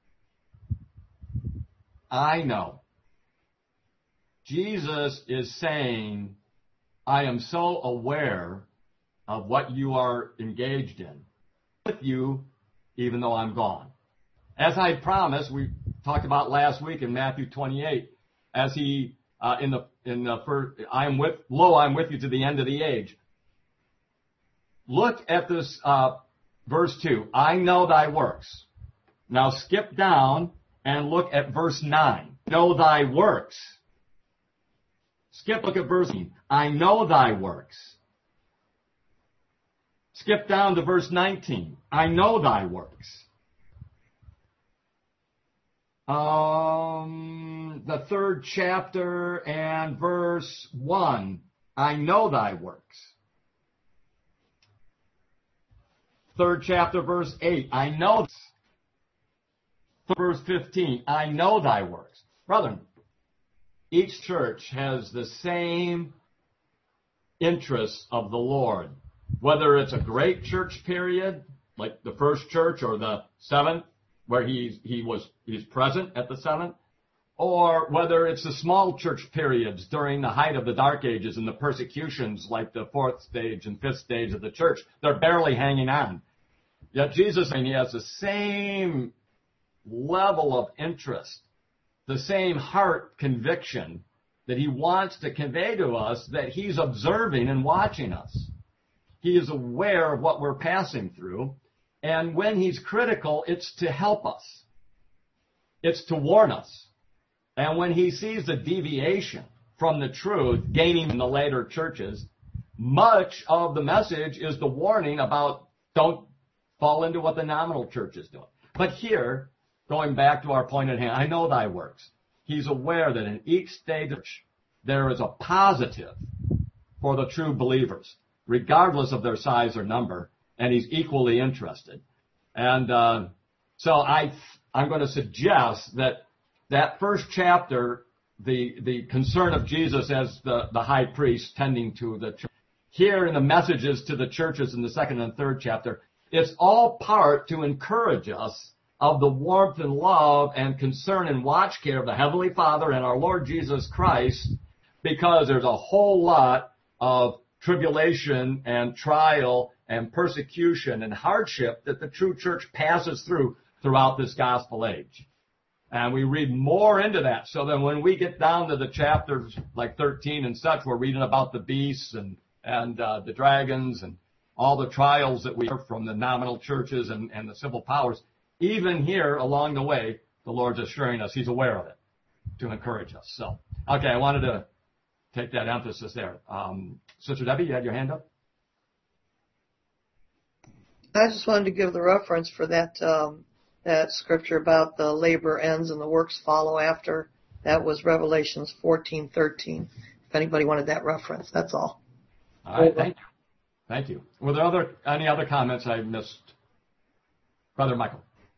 I know, Jesus is saying, I am so aware of what you are engaged in with you, even though I'm gone. As I promised, we talked about last week in Matthew twenty-eight, as he uh, in the in the first, I am with lo, I am with you to the end of the age. Look at this uh, verse two. I know thy works. Now skip down and look at verse nine. Know thy works. Skip, look at verse nine. I know thy works. Skip down to verse nineteen. I know thy works. Um, the third chapter and verse one. I know thy works. Third chapter, verse eight. I know. Verse fifteen. I know thy works. Brethren, each church has the same interests of the Lord. Whether it's a great church period, like the first church, or the seventh, where he he was he's present at the seventh, or whether it's the small church periods during the height of the Dark Ages and the persecutions, like the fourth stage and fifth stage of the church, they're barely hanging on. Yet Jesus, and he has the same level of interest, the same heart conviction that he wants to convey to us, that he's observing and watching us. He is aware of what we're passing through. And when he's critical, it's to help us. It's to warn us. And when he sees a deviation from the truth gaining in the later churches, much of the message is the warning about don't fall into what the nominal church is doing. But here, going back to our point at hand, I know thy works. He's aware that in each stage there is a positive for the true believers, regardless of their size or number, and he's equally interested. And uh, so I, I'm going to suggest that that first chapter, the the concern of Jesus as the, the high priest tending to the church, here in the messages to the churches in the second and third chapter, it's all part to encourage us of the warmth and love and concern and watch care of the Heavenly Father and our Lord Jesus Christ, because there's a whole lot of tribulation and trial and persecution and hardship that the true church passes through throughout this gospel age. And we read more into that. So then when we get down to the chapters like thirteen and such, we're reading about the beasts and, and uh, the dragons and all the trials that we hear from the nominal churches and, and the civil powers. Even here along the way, the Lord's assuring us he's aware of it to encourage us. So, okay, I wanted to take that emphasis there. Um, Sister Debbie, you had your hand up? I just wanted to give the reference for that um, that scripture about the labor ends and the works follow after. That was Revelations fourteen thirteen. If anybody wanted that reference, that's all. All right, thank you. Thank you. Were there other any other comments I missed? Brother Michael.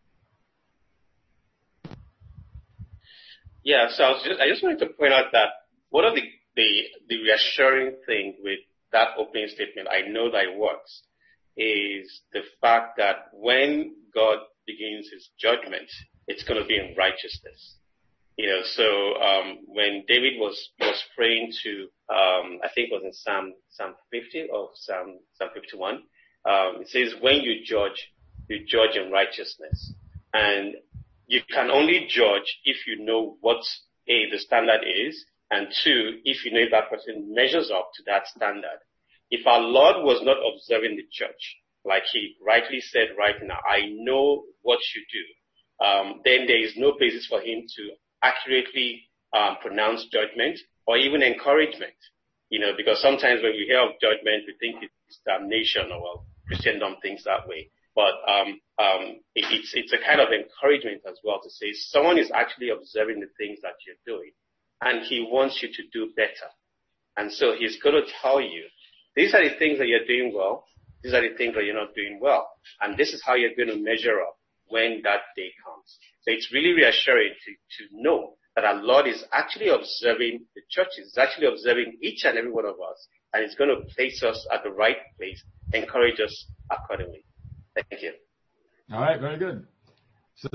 Yeah, so I, was just, I just wanted to point out that one of the, the, the reassuring thing with that opening statement, I know thy works, is the fact that when God begins his judgment, it's going to be in righteousness. You know, so um, when David was was praying to, um, I think it was in Psalm Psalm fifty or Psalm Psalm fifty-one, um, it says, when you judge, you judge in righteousness. And you can only judge if you know what, A, the standard is, and two, if you know if that person measures up to that standard. If our Lord was not observing the church, like he rightly said right now, I know what you do, um, then there is no basis for him to accurately um, pronounce judgment or even encouragement. You know, because sometimes when we hear of judgment, we think it's damnation, or well, Christendom thinks that way. But um, um, it, it's it's a kind of encouragement as well to say someone is actually observing the things that you're doing, and he wants you to do better. And so he's going to tell you, these are the things that you're doing well, these are the things that you're not doing well, and this is how you're going to measure up when that day comes. So it's really reassuring to, to know that our Lord is actually observing the churches, is actually observing each and every one of us, and it's going to place us at the right place, encourage us accordingly. Thank you. All right, very good. So,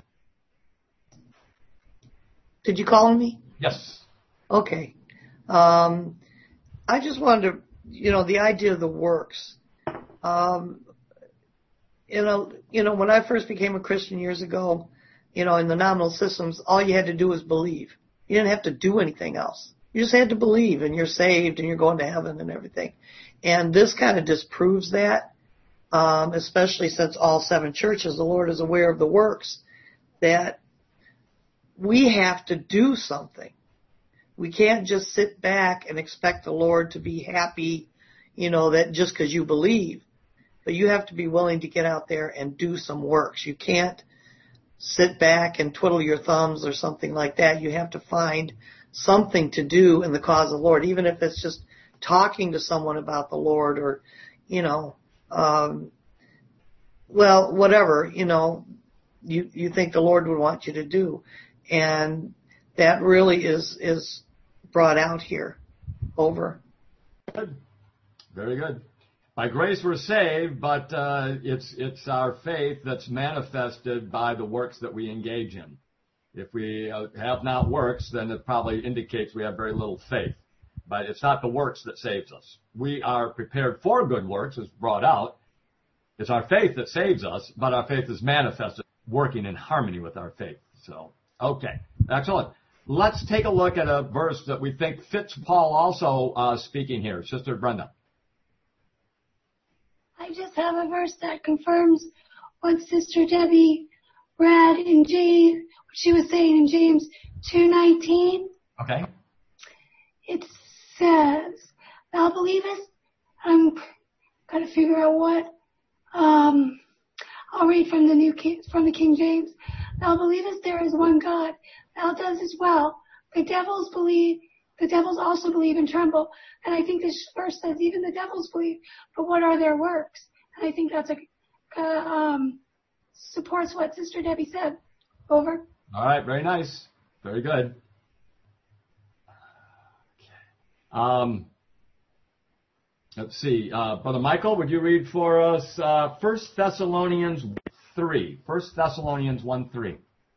did you call on me? Yes. Okay. Um, I just wanted to, you know, the idea of the works. Um, you know, you know, when I first became a Christian years ago, you know, in the nominal systems, all you had to do was believe. You didn't have to do anything else. You just had to believe, and you're saved, and you're going to heaven and everything. And this kind of disproves that, um, especially since all seven churches, the Lord is aware of the works, that we have to do something. We can't just sit back and expect the Lord to be happy, you know, that just because you believe. But you have to be willing to get out there and do some works. You can't sit back and twiddle your thumbs or something like that. You have to find something to do in the cause of the Lord, even if it's just talking to someone about the Lord or, you know, um, well, whatever, you know, you, you think the Lord would want you to do. And that really is, is brought out here. Over. Good. Very good. By grace we're saved, but uh, it's it's our faith that's manifested by the works that we engage in. If we uh, have not works, then it probably indicates we have very little faith. But it's not the works that saves us. We are prepared for good works, as brought out. It's our faith that saves us, but our faith is manifested, working in harmony with our faith. So, okay, excellent. Let's take a look at a verse that we think fits Paul also uh, speaking here. Sister Brenda. I just have a verse that confirms what Sister Debbie read in James, what she was saying in James two nineteen. Okay. It says, "Thou believest." I'm gotta figure out what. Um, I'll read from the New King, from the King James. "Thou believest there is one God. Thou dost as well. The devils believe. The devils also believe and tremble." And I think this verse says even the devils believe, but what are their works? And I think that's a uh, um, supports what Sister Debbie said. Over. All right, very nice, very good. Um, let's see, uh, Brother Michael, would you read for us uh, First Thessalonians three? First Thessalonians one three.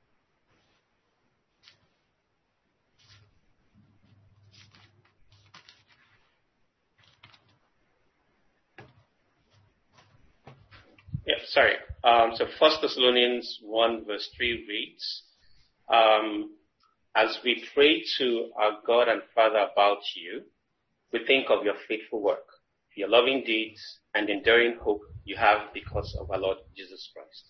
Yeah, sorry. Um, so First Thessalonians one verse three reads, um, "As we pray to our God and Father about you, we think of your faithful work, your loving deeds, and enduring hope you have because of our Lord Jesus Christ."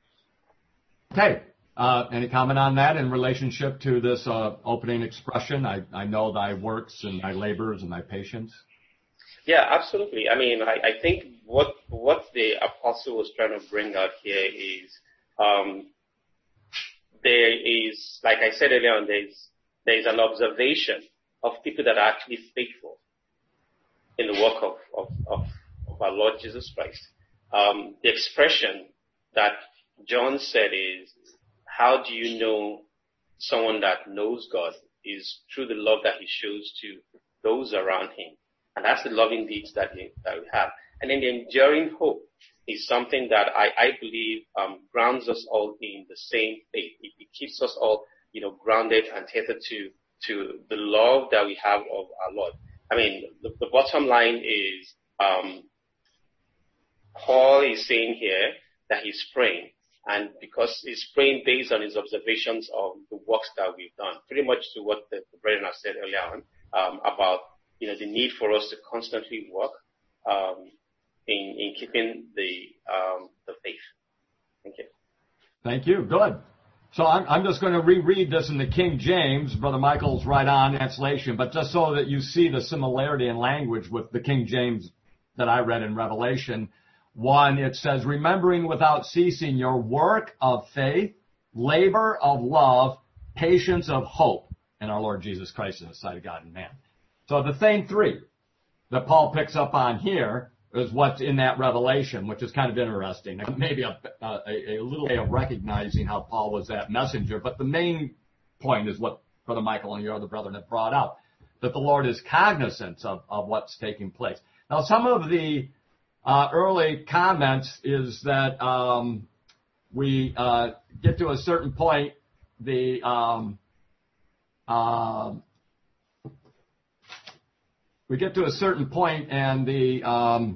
Okay. Uh, any comment on that in relationship to this uh, opening expression? I, I know thy works and thy labors and thy patience. Yeah, absolutely. I mean, I, I think what what the apostle was trying to bring out here is um, there is, like I said earlier on, there's there is an observation of people that are actually faithful in the work of of, of, of our Lord Jesus Christ. Um, the expression that John said is, "How do you know someone that knows God?" is through the love that he shows to those around him. And that's the loving deeds that we, that we have. And then the enduring hope is something that I, I believe um, grounds us all in the same faith. It, it keeps us all, you know, grounded and tethered to to the love that we have of our Lord. I mean, the, the bottom line is um, Paul is saying here that he's praying, and because he's praying based on his observations of the works that we've done, pretty much to what the, the brethren have said earlier on um, about, you know, the need for us to constantly work um, in, in keeping the um, the faith. Thank you. Thank you. Good. So I'm, I'm just going to reread this in the King James. Brother Michael's right on translation, but just so that you see the similarity in language with the King James that I read in Revelation. One, it says, "Remembering without ceasing your work of faith, labor of love, patience of hope in our Lord Jesus Christ in the sight of God and man." So the same three that Paul picks up on here is what's in that Revelation, which is kind of interesting. Maybe a, a, a little way of recognizing how Paul was that messenger, but the main point is what Brother Michael and your other brethren have brought out, that the Lord is cognizant of, of what's taking place. Now, some of the uh, early comments is that um, we uh, get to a certain point, the um, uh, we get to a certain point, and the um,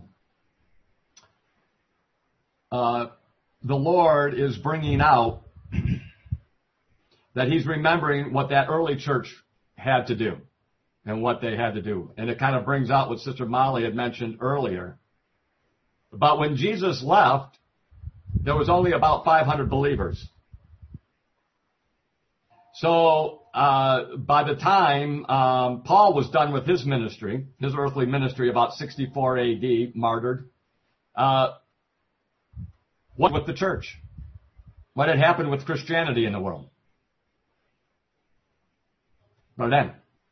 uh, the Lord is bringing out that he's remembering what that early church had to do and what they had to do. And it kind of brings out what Sister Molly had mentioned earlier. But when Jesus left, there was only about five hundred believers. So uh, by the time um, Paul was done with his ministry, his earthly ministry, about sixty-four A D, martyred, uh, what with the church? What had happened with Christianity in the world? Brother Dan.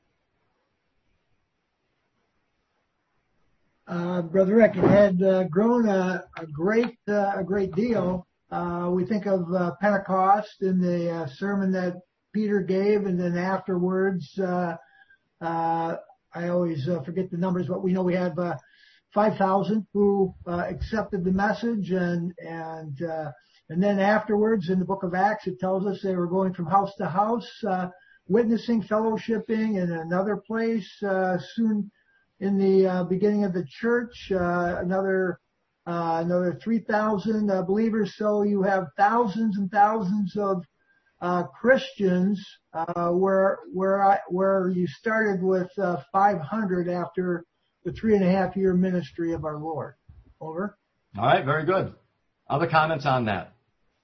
Uh, Brother Rick, it had uh, grown a, a great, uh, a great deal. Uh, we think of uh, Pentecost and the uh, sermon that Peter gave, and then afterwards, uh, uh, I always uh, forget the numbers, but we know we have uh, five thousand who uh, accepted the message, and and uh, and then afterwards, in the book of Acts, it tells us they were going from house to house, uh, witnessing, fellowshipping in another place. Uh, soon, in the uh, beginning of the church, uh, another uh, another three thousand uh, believers. So you have thousands and thousands of uh, Christians, uh, where where I, where you started with uh, five hundred after the three and a half year ministry of our Lord. Over. All right, very good. Other comments on that?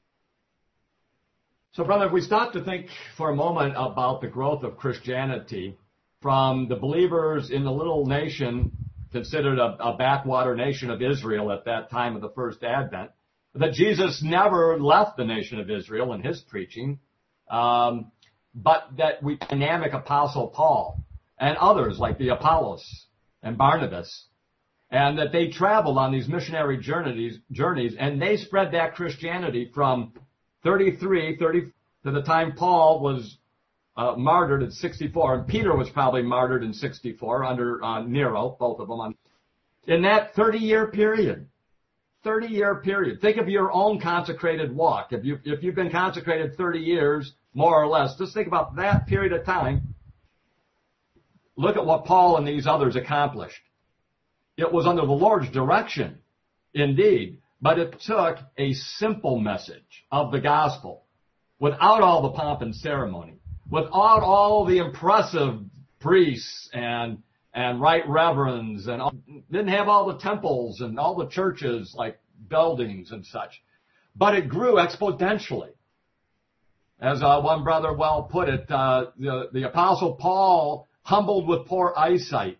So, brother, if we stop to think for a moment about the growth of Christianity from the believers in the little nation considered a, a backwater nation of Israel at that time of the first advent, that Jesus never left the nation of Israel in his preaching, um, but that we dynamic apostle Paul and others like the Apollos and Barnabas, and that they traveled on these missionary journeys, journeys, and they spread that Christianity from thirty-three, thirty to the time Paul was uh, martyred at sixty-four, and Peter was probably martyred in sixty-four under uh, Nero, both of them. On, in that thirty-year period, thirty-year period, think of your own consecrated walk. If you if you've been consecrated thirty years, more or less, just think about that period of time. Look at what Paul and these others accomplished. It was under the Lord's direction, indeed, but it took a simple message of the gospel without all the pomp and ceremony, without all the impressive priests and and right reverends, and all, didn't have all the temples and all the churches like buildings and such. But it grew exponentially. As uh, one brother well put it, uh, the, the Apostle Paul, humbled with poor eyesight,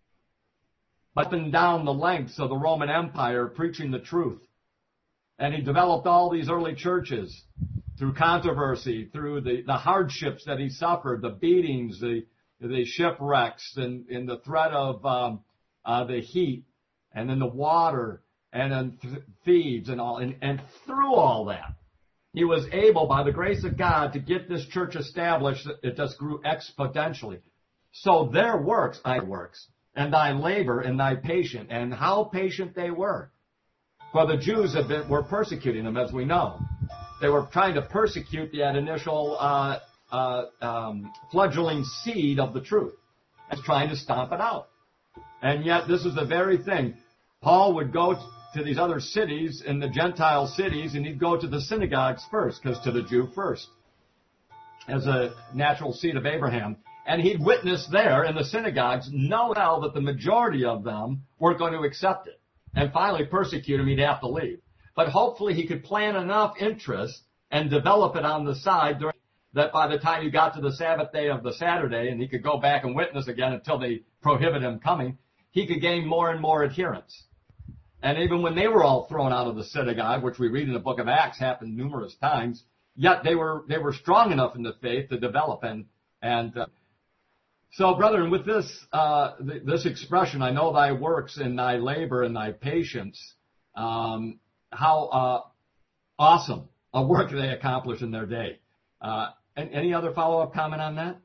up and down the lengths of the Roman Empire preaching the truth. And he developed all these early churches through controversy, through the, the hardships that he suffered, the beatings, the, the shipwrecks, and, and the threat of um, uh, the heat, and then the water, and then th- thieves and all. And, and through all that, he was able, by the grace of God, to get this church established. It just grew exponentially. So their works, thy works, and thy labor and thy patient, and how patient they were. For the Jews have been, were persecuting them, as we know. They were trying to persecute that initial uh, uh, um, fledgling seed of the truth, and trying to stomp it out. And yet, this is the very thing. Paul would go to these other cities, in the Gentile cities, and he'd go to the synagogues first, because to the Jew first, as a natural seed of Abraham. And he'd witness there in the synagogues, know well that the majority of them weren't going to accept it. And finally persecute him, he'd have to leave. But hopefully he could plan enough interest and develop it on the side during, that by the time he got to the Sabbath day of the Saturday, and he could go back and witness again until they prohibit him coming, he could gain more and more adherents. And even when they were all thrown out of the synagogue, which we read in the book of Acts happened numerous times, yet they were they were strong enough in the faith to develop. And and uh, so, brethren, with this uh, th- this expression, I know thy works and thy labor and thy patience, um, how uh, awesome a work they accomplished in their day. Uh, and any other follow-up comment on that?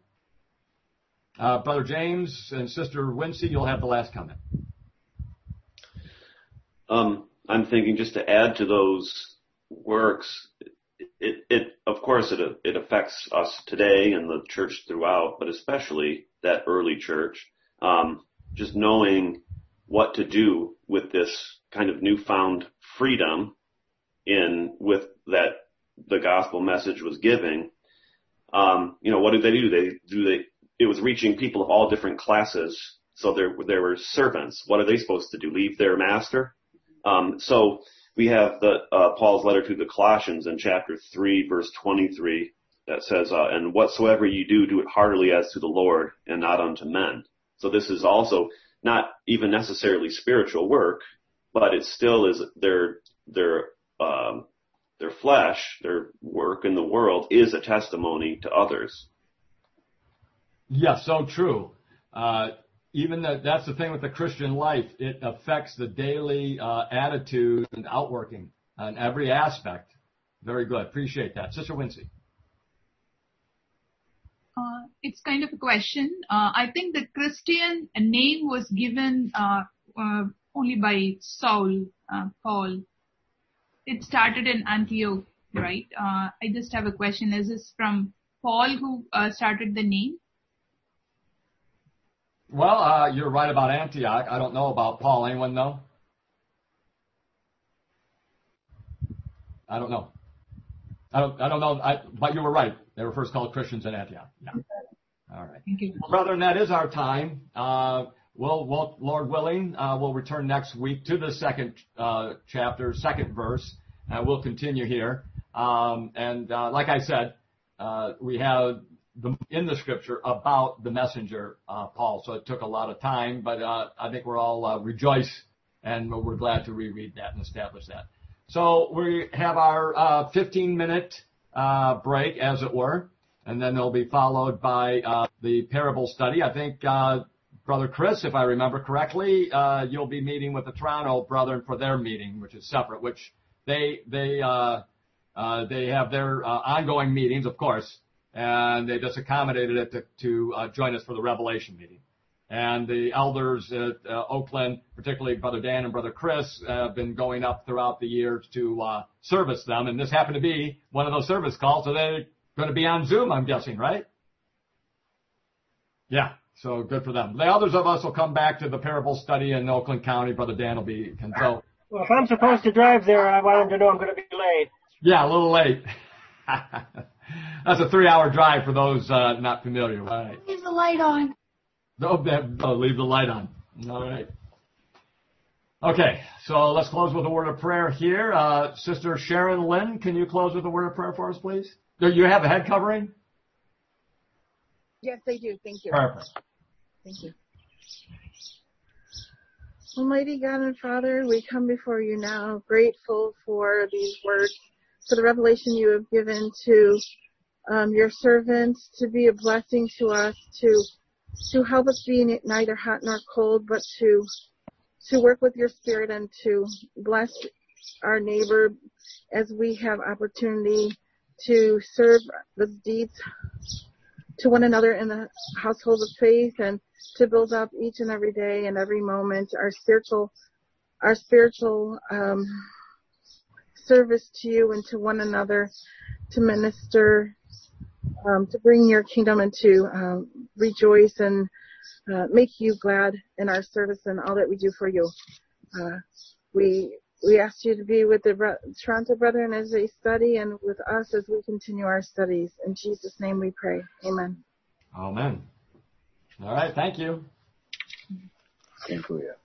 Uh, Brother James and Sister Wincy, you'll have the last comment. Um, I'm thinking just to add to those works, it, it of course, it it affects us today and the church throughout, but especially that early church. Um, just knowing what to do with this kind of newfound freedom in with that the gospel message was giving. um, you know, what did they do? They do they. It was reaching people of all different classes. So there, there were servants. What are they supposed to do? Leave their master? Um, so we have the uh, Paul's letter to the Colossians in chapter three, verse twenty-three, that says, uh, "And whatsoever you do, do it heartily as to the Lord, and not unto men." So this is also not even necessarily spiritual work, but it still is their their um, their flesh, their work in the world is a testimony to others. Yes, so true. Uh, even the, that's the thing with the Christian life. It affects the daily uh, attitude and outworking on every aspect. Very good. Appreciate that. Sister Wincy. Uh, it's kind of a question. Uh, I think the Christian name was given uh, uh, only by Saul, uh, Paul. It started in Antioch, right? Uh, I just have a question. Is this from Paul who uh, started the name? Well, uh, you're right about Antioch. I don't know about Paul. Anyone know? I don't know. I don't, I don't know, I, but you were right. They were first called Christians in Antioch. Yeah. All right. Thank you. Well, brethren, that is our time. Uh, we'll, we'll, Lord willing, uh, we'll return next week to the second uh, chapter, second verse. Uh, we'll continue here. Um, and uh, like I said, uh, we have the, in the scripture about the messenger, uh, Paul. So it took a lot of time, but uh, I think we're all uh, rejoice, and we're glad to reread that and establish that. So we have our uh, fifteen-minute uh, break, as it were, and then they'll be followed by uh, the parable study. I think, uh, Brother Chris, if I remember correctly, uh, you'll be meeting with the Toronto brethren for their meeting, which is separate, which they they uh, uh, they have their uh, ongoing meetings, of course, and they just accommodated it to, to uh, join us for the Revelation meeting. And the elders at uh, Oakland, particularly Brother Dan and Brother Chris, uh, have been going up throughout the years to uh, service them. And this happened to be one of those service calls, so they're going to be on Zoom, I'm guessing, right? Yeah, so good for them. The others of us will come back to the parable study in Oakland County. Brother Dan will be. Can so. Well, if I'm supposed to drive there, I want them to know I'm going to be late. Yeah, a little late. That's a three-hour drive for those uh, not familiar. All right. Leave the light on. No, no, leave the light on. All right. Okay, so let's close with a word of prayer here. Uh, Sister Sharon Lynn, can you close with a word of prayer for us, please? Do you have a head covering? Yes, I do. Thank you. Perfect. Thank you. Almighty God and Father, we come before you now, grateful for these words, for the revelation you have given to um, your servants, to be a blessing to us, to to help us be neither hot nor cold, but to to work with your Spirit and to bless our neighbor as we have opportunity to serve the deeds to one another in the household of faith, and to build up each and every day and every moment our spiritual our spiritual um, service to you and to one another, to minister, um, to bring your kingdom and to um, rejoice and uh, make you glad in our service and all that we do for you. Uh, we we ask you to be with the Bre- Toronto brethren as they study and with us as we continue our studies. In Jesus' name we pray. Amen. Amen. All right. Thank you. Thank you.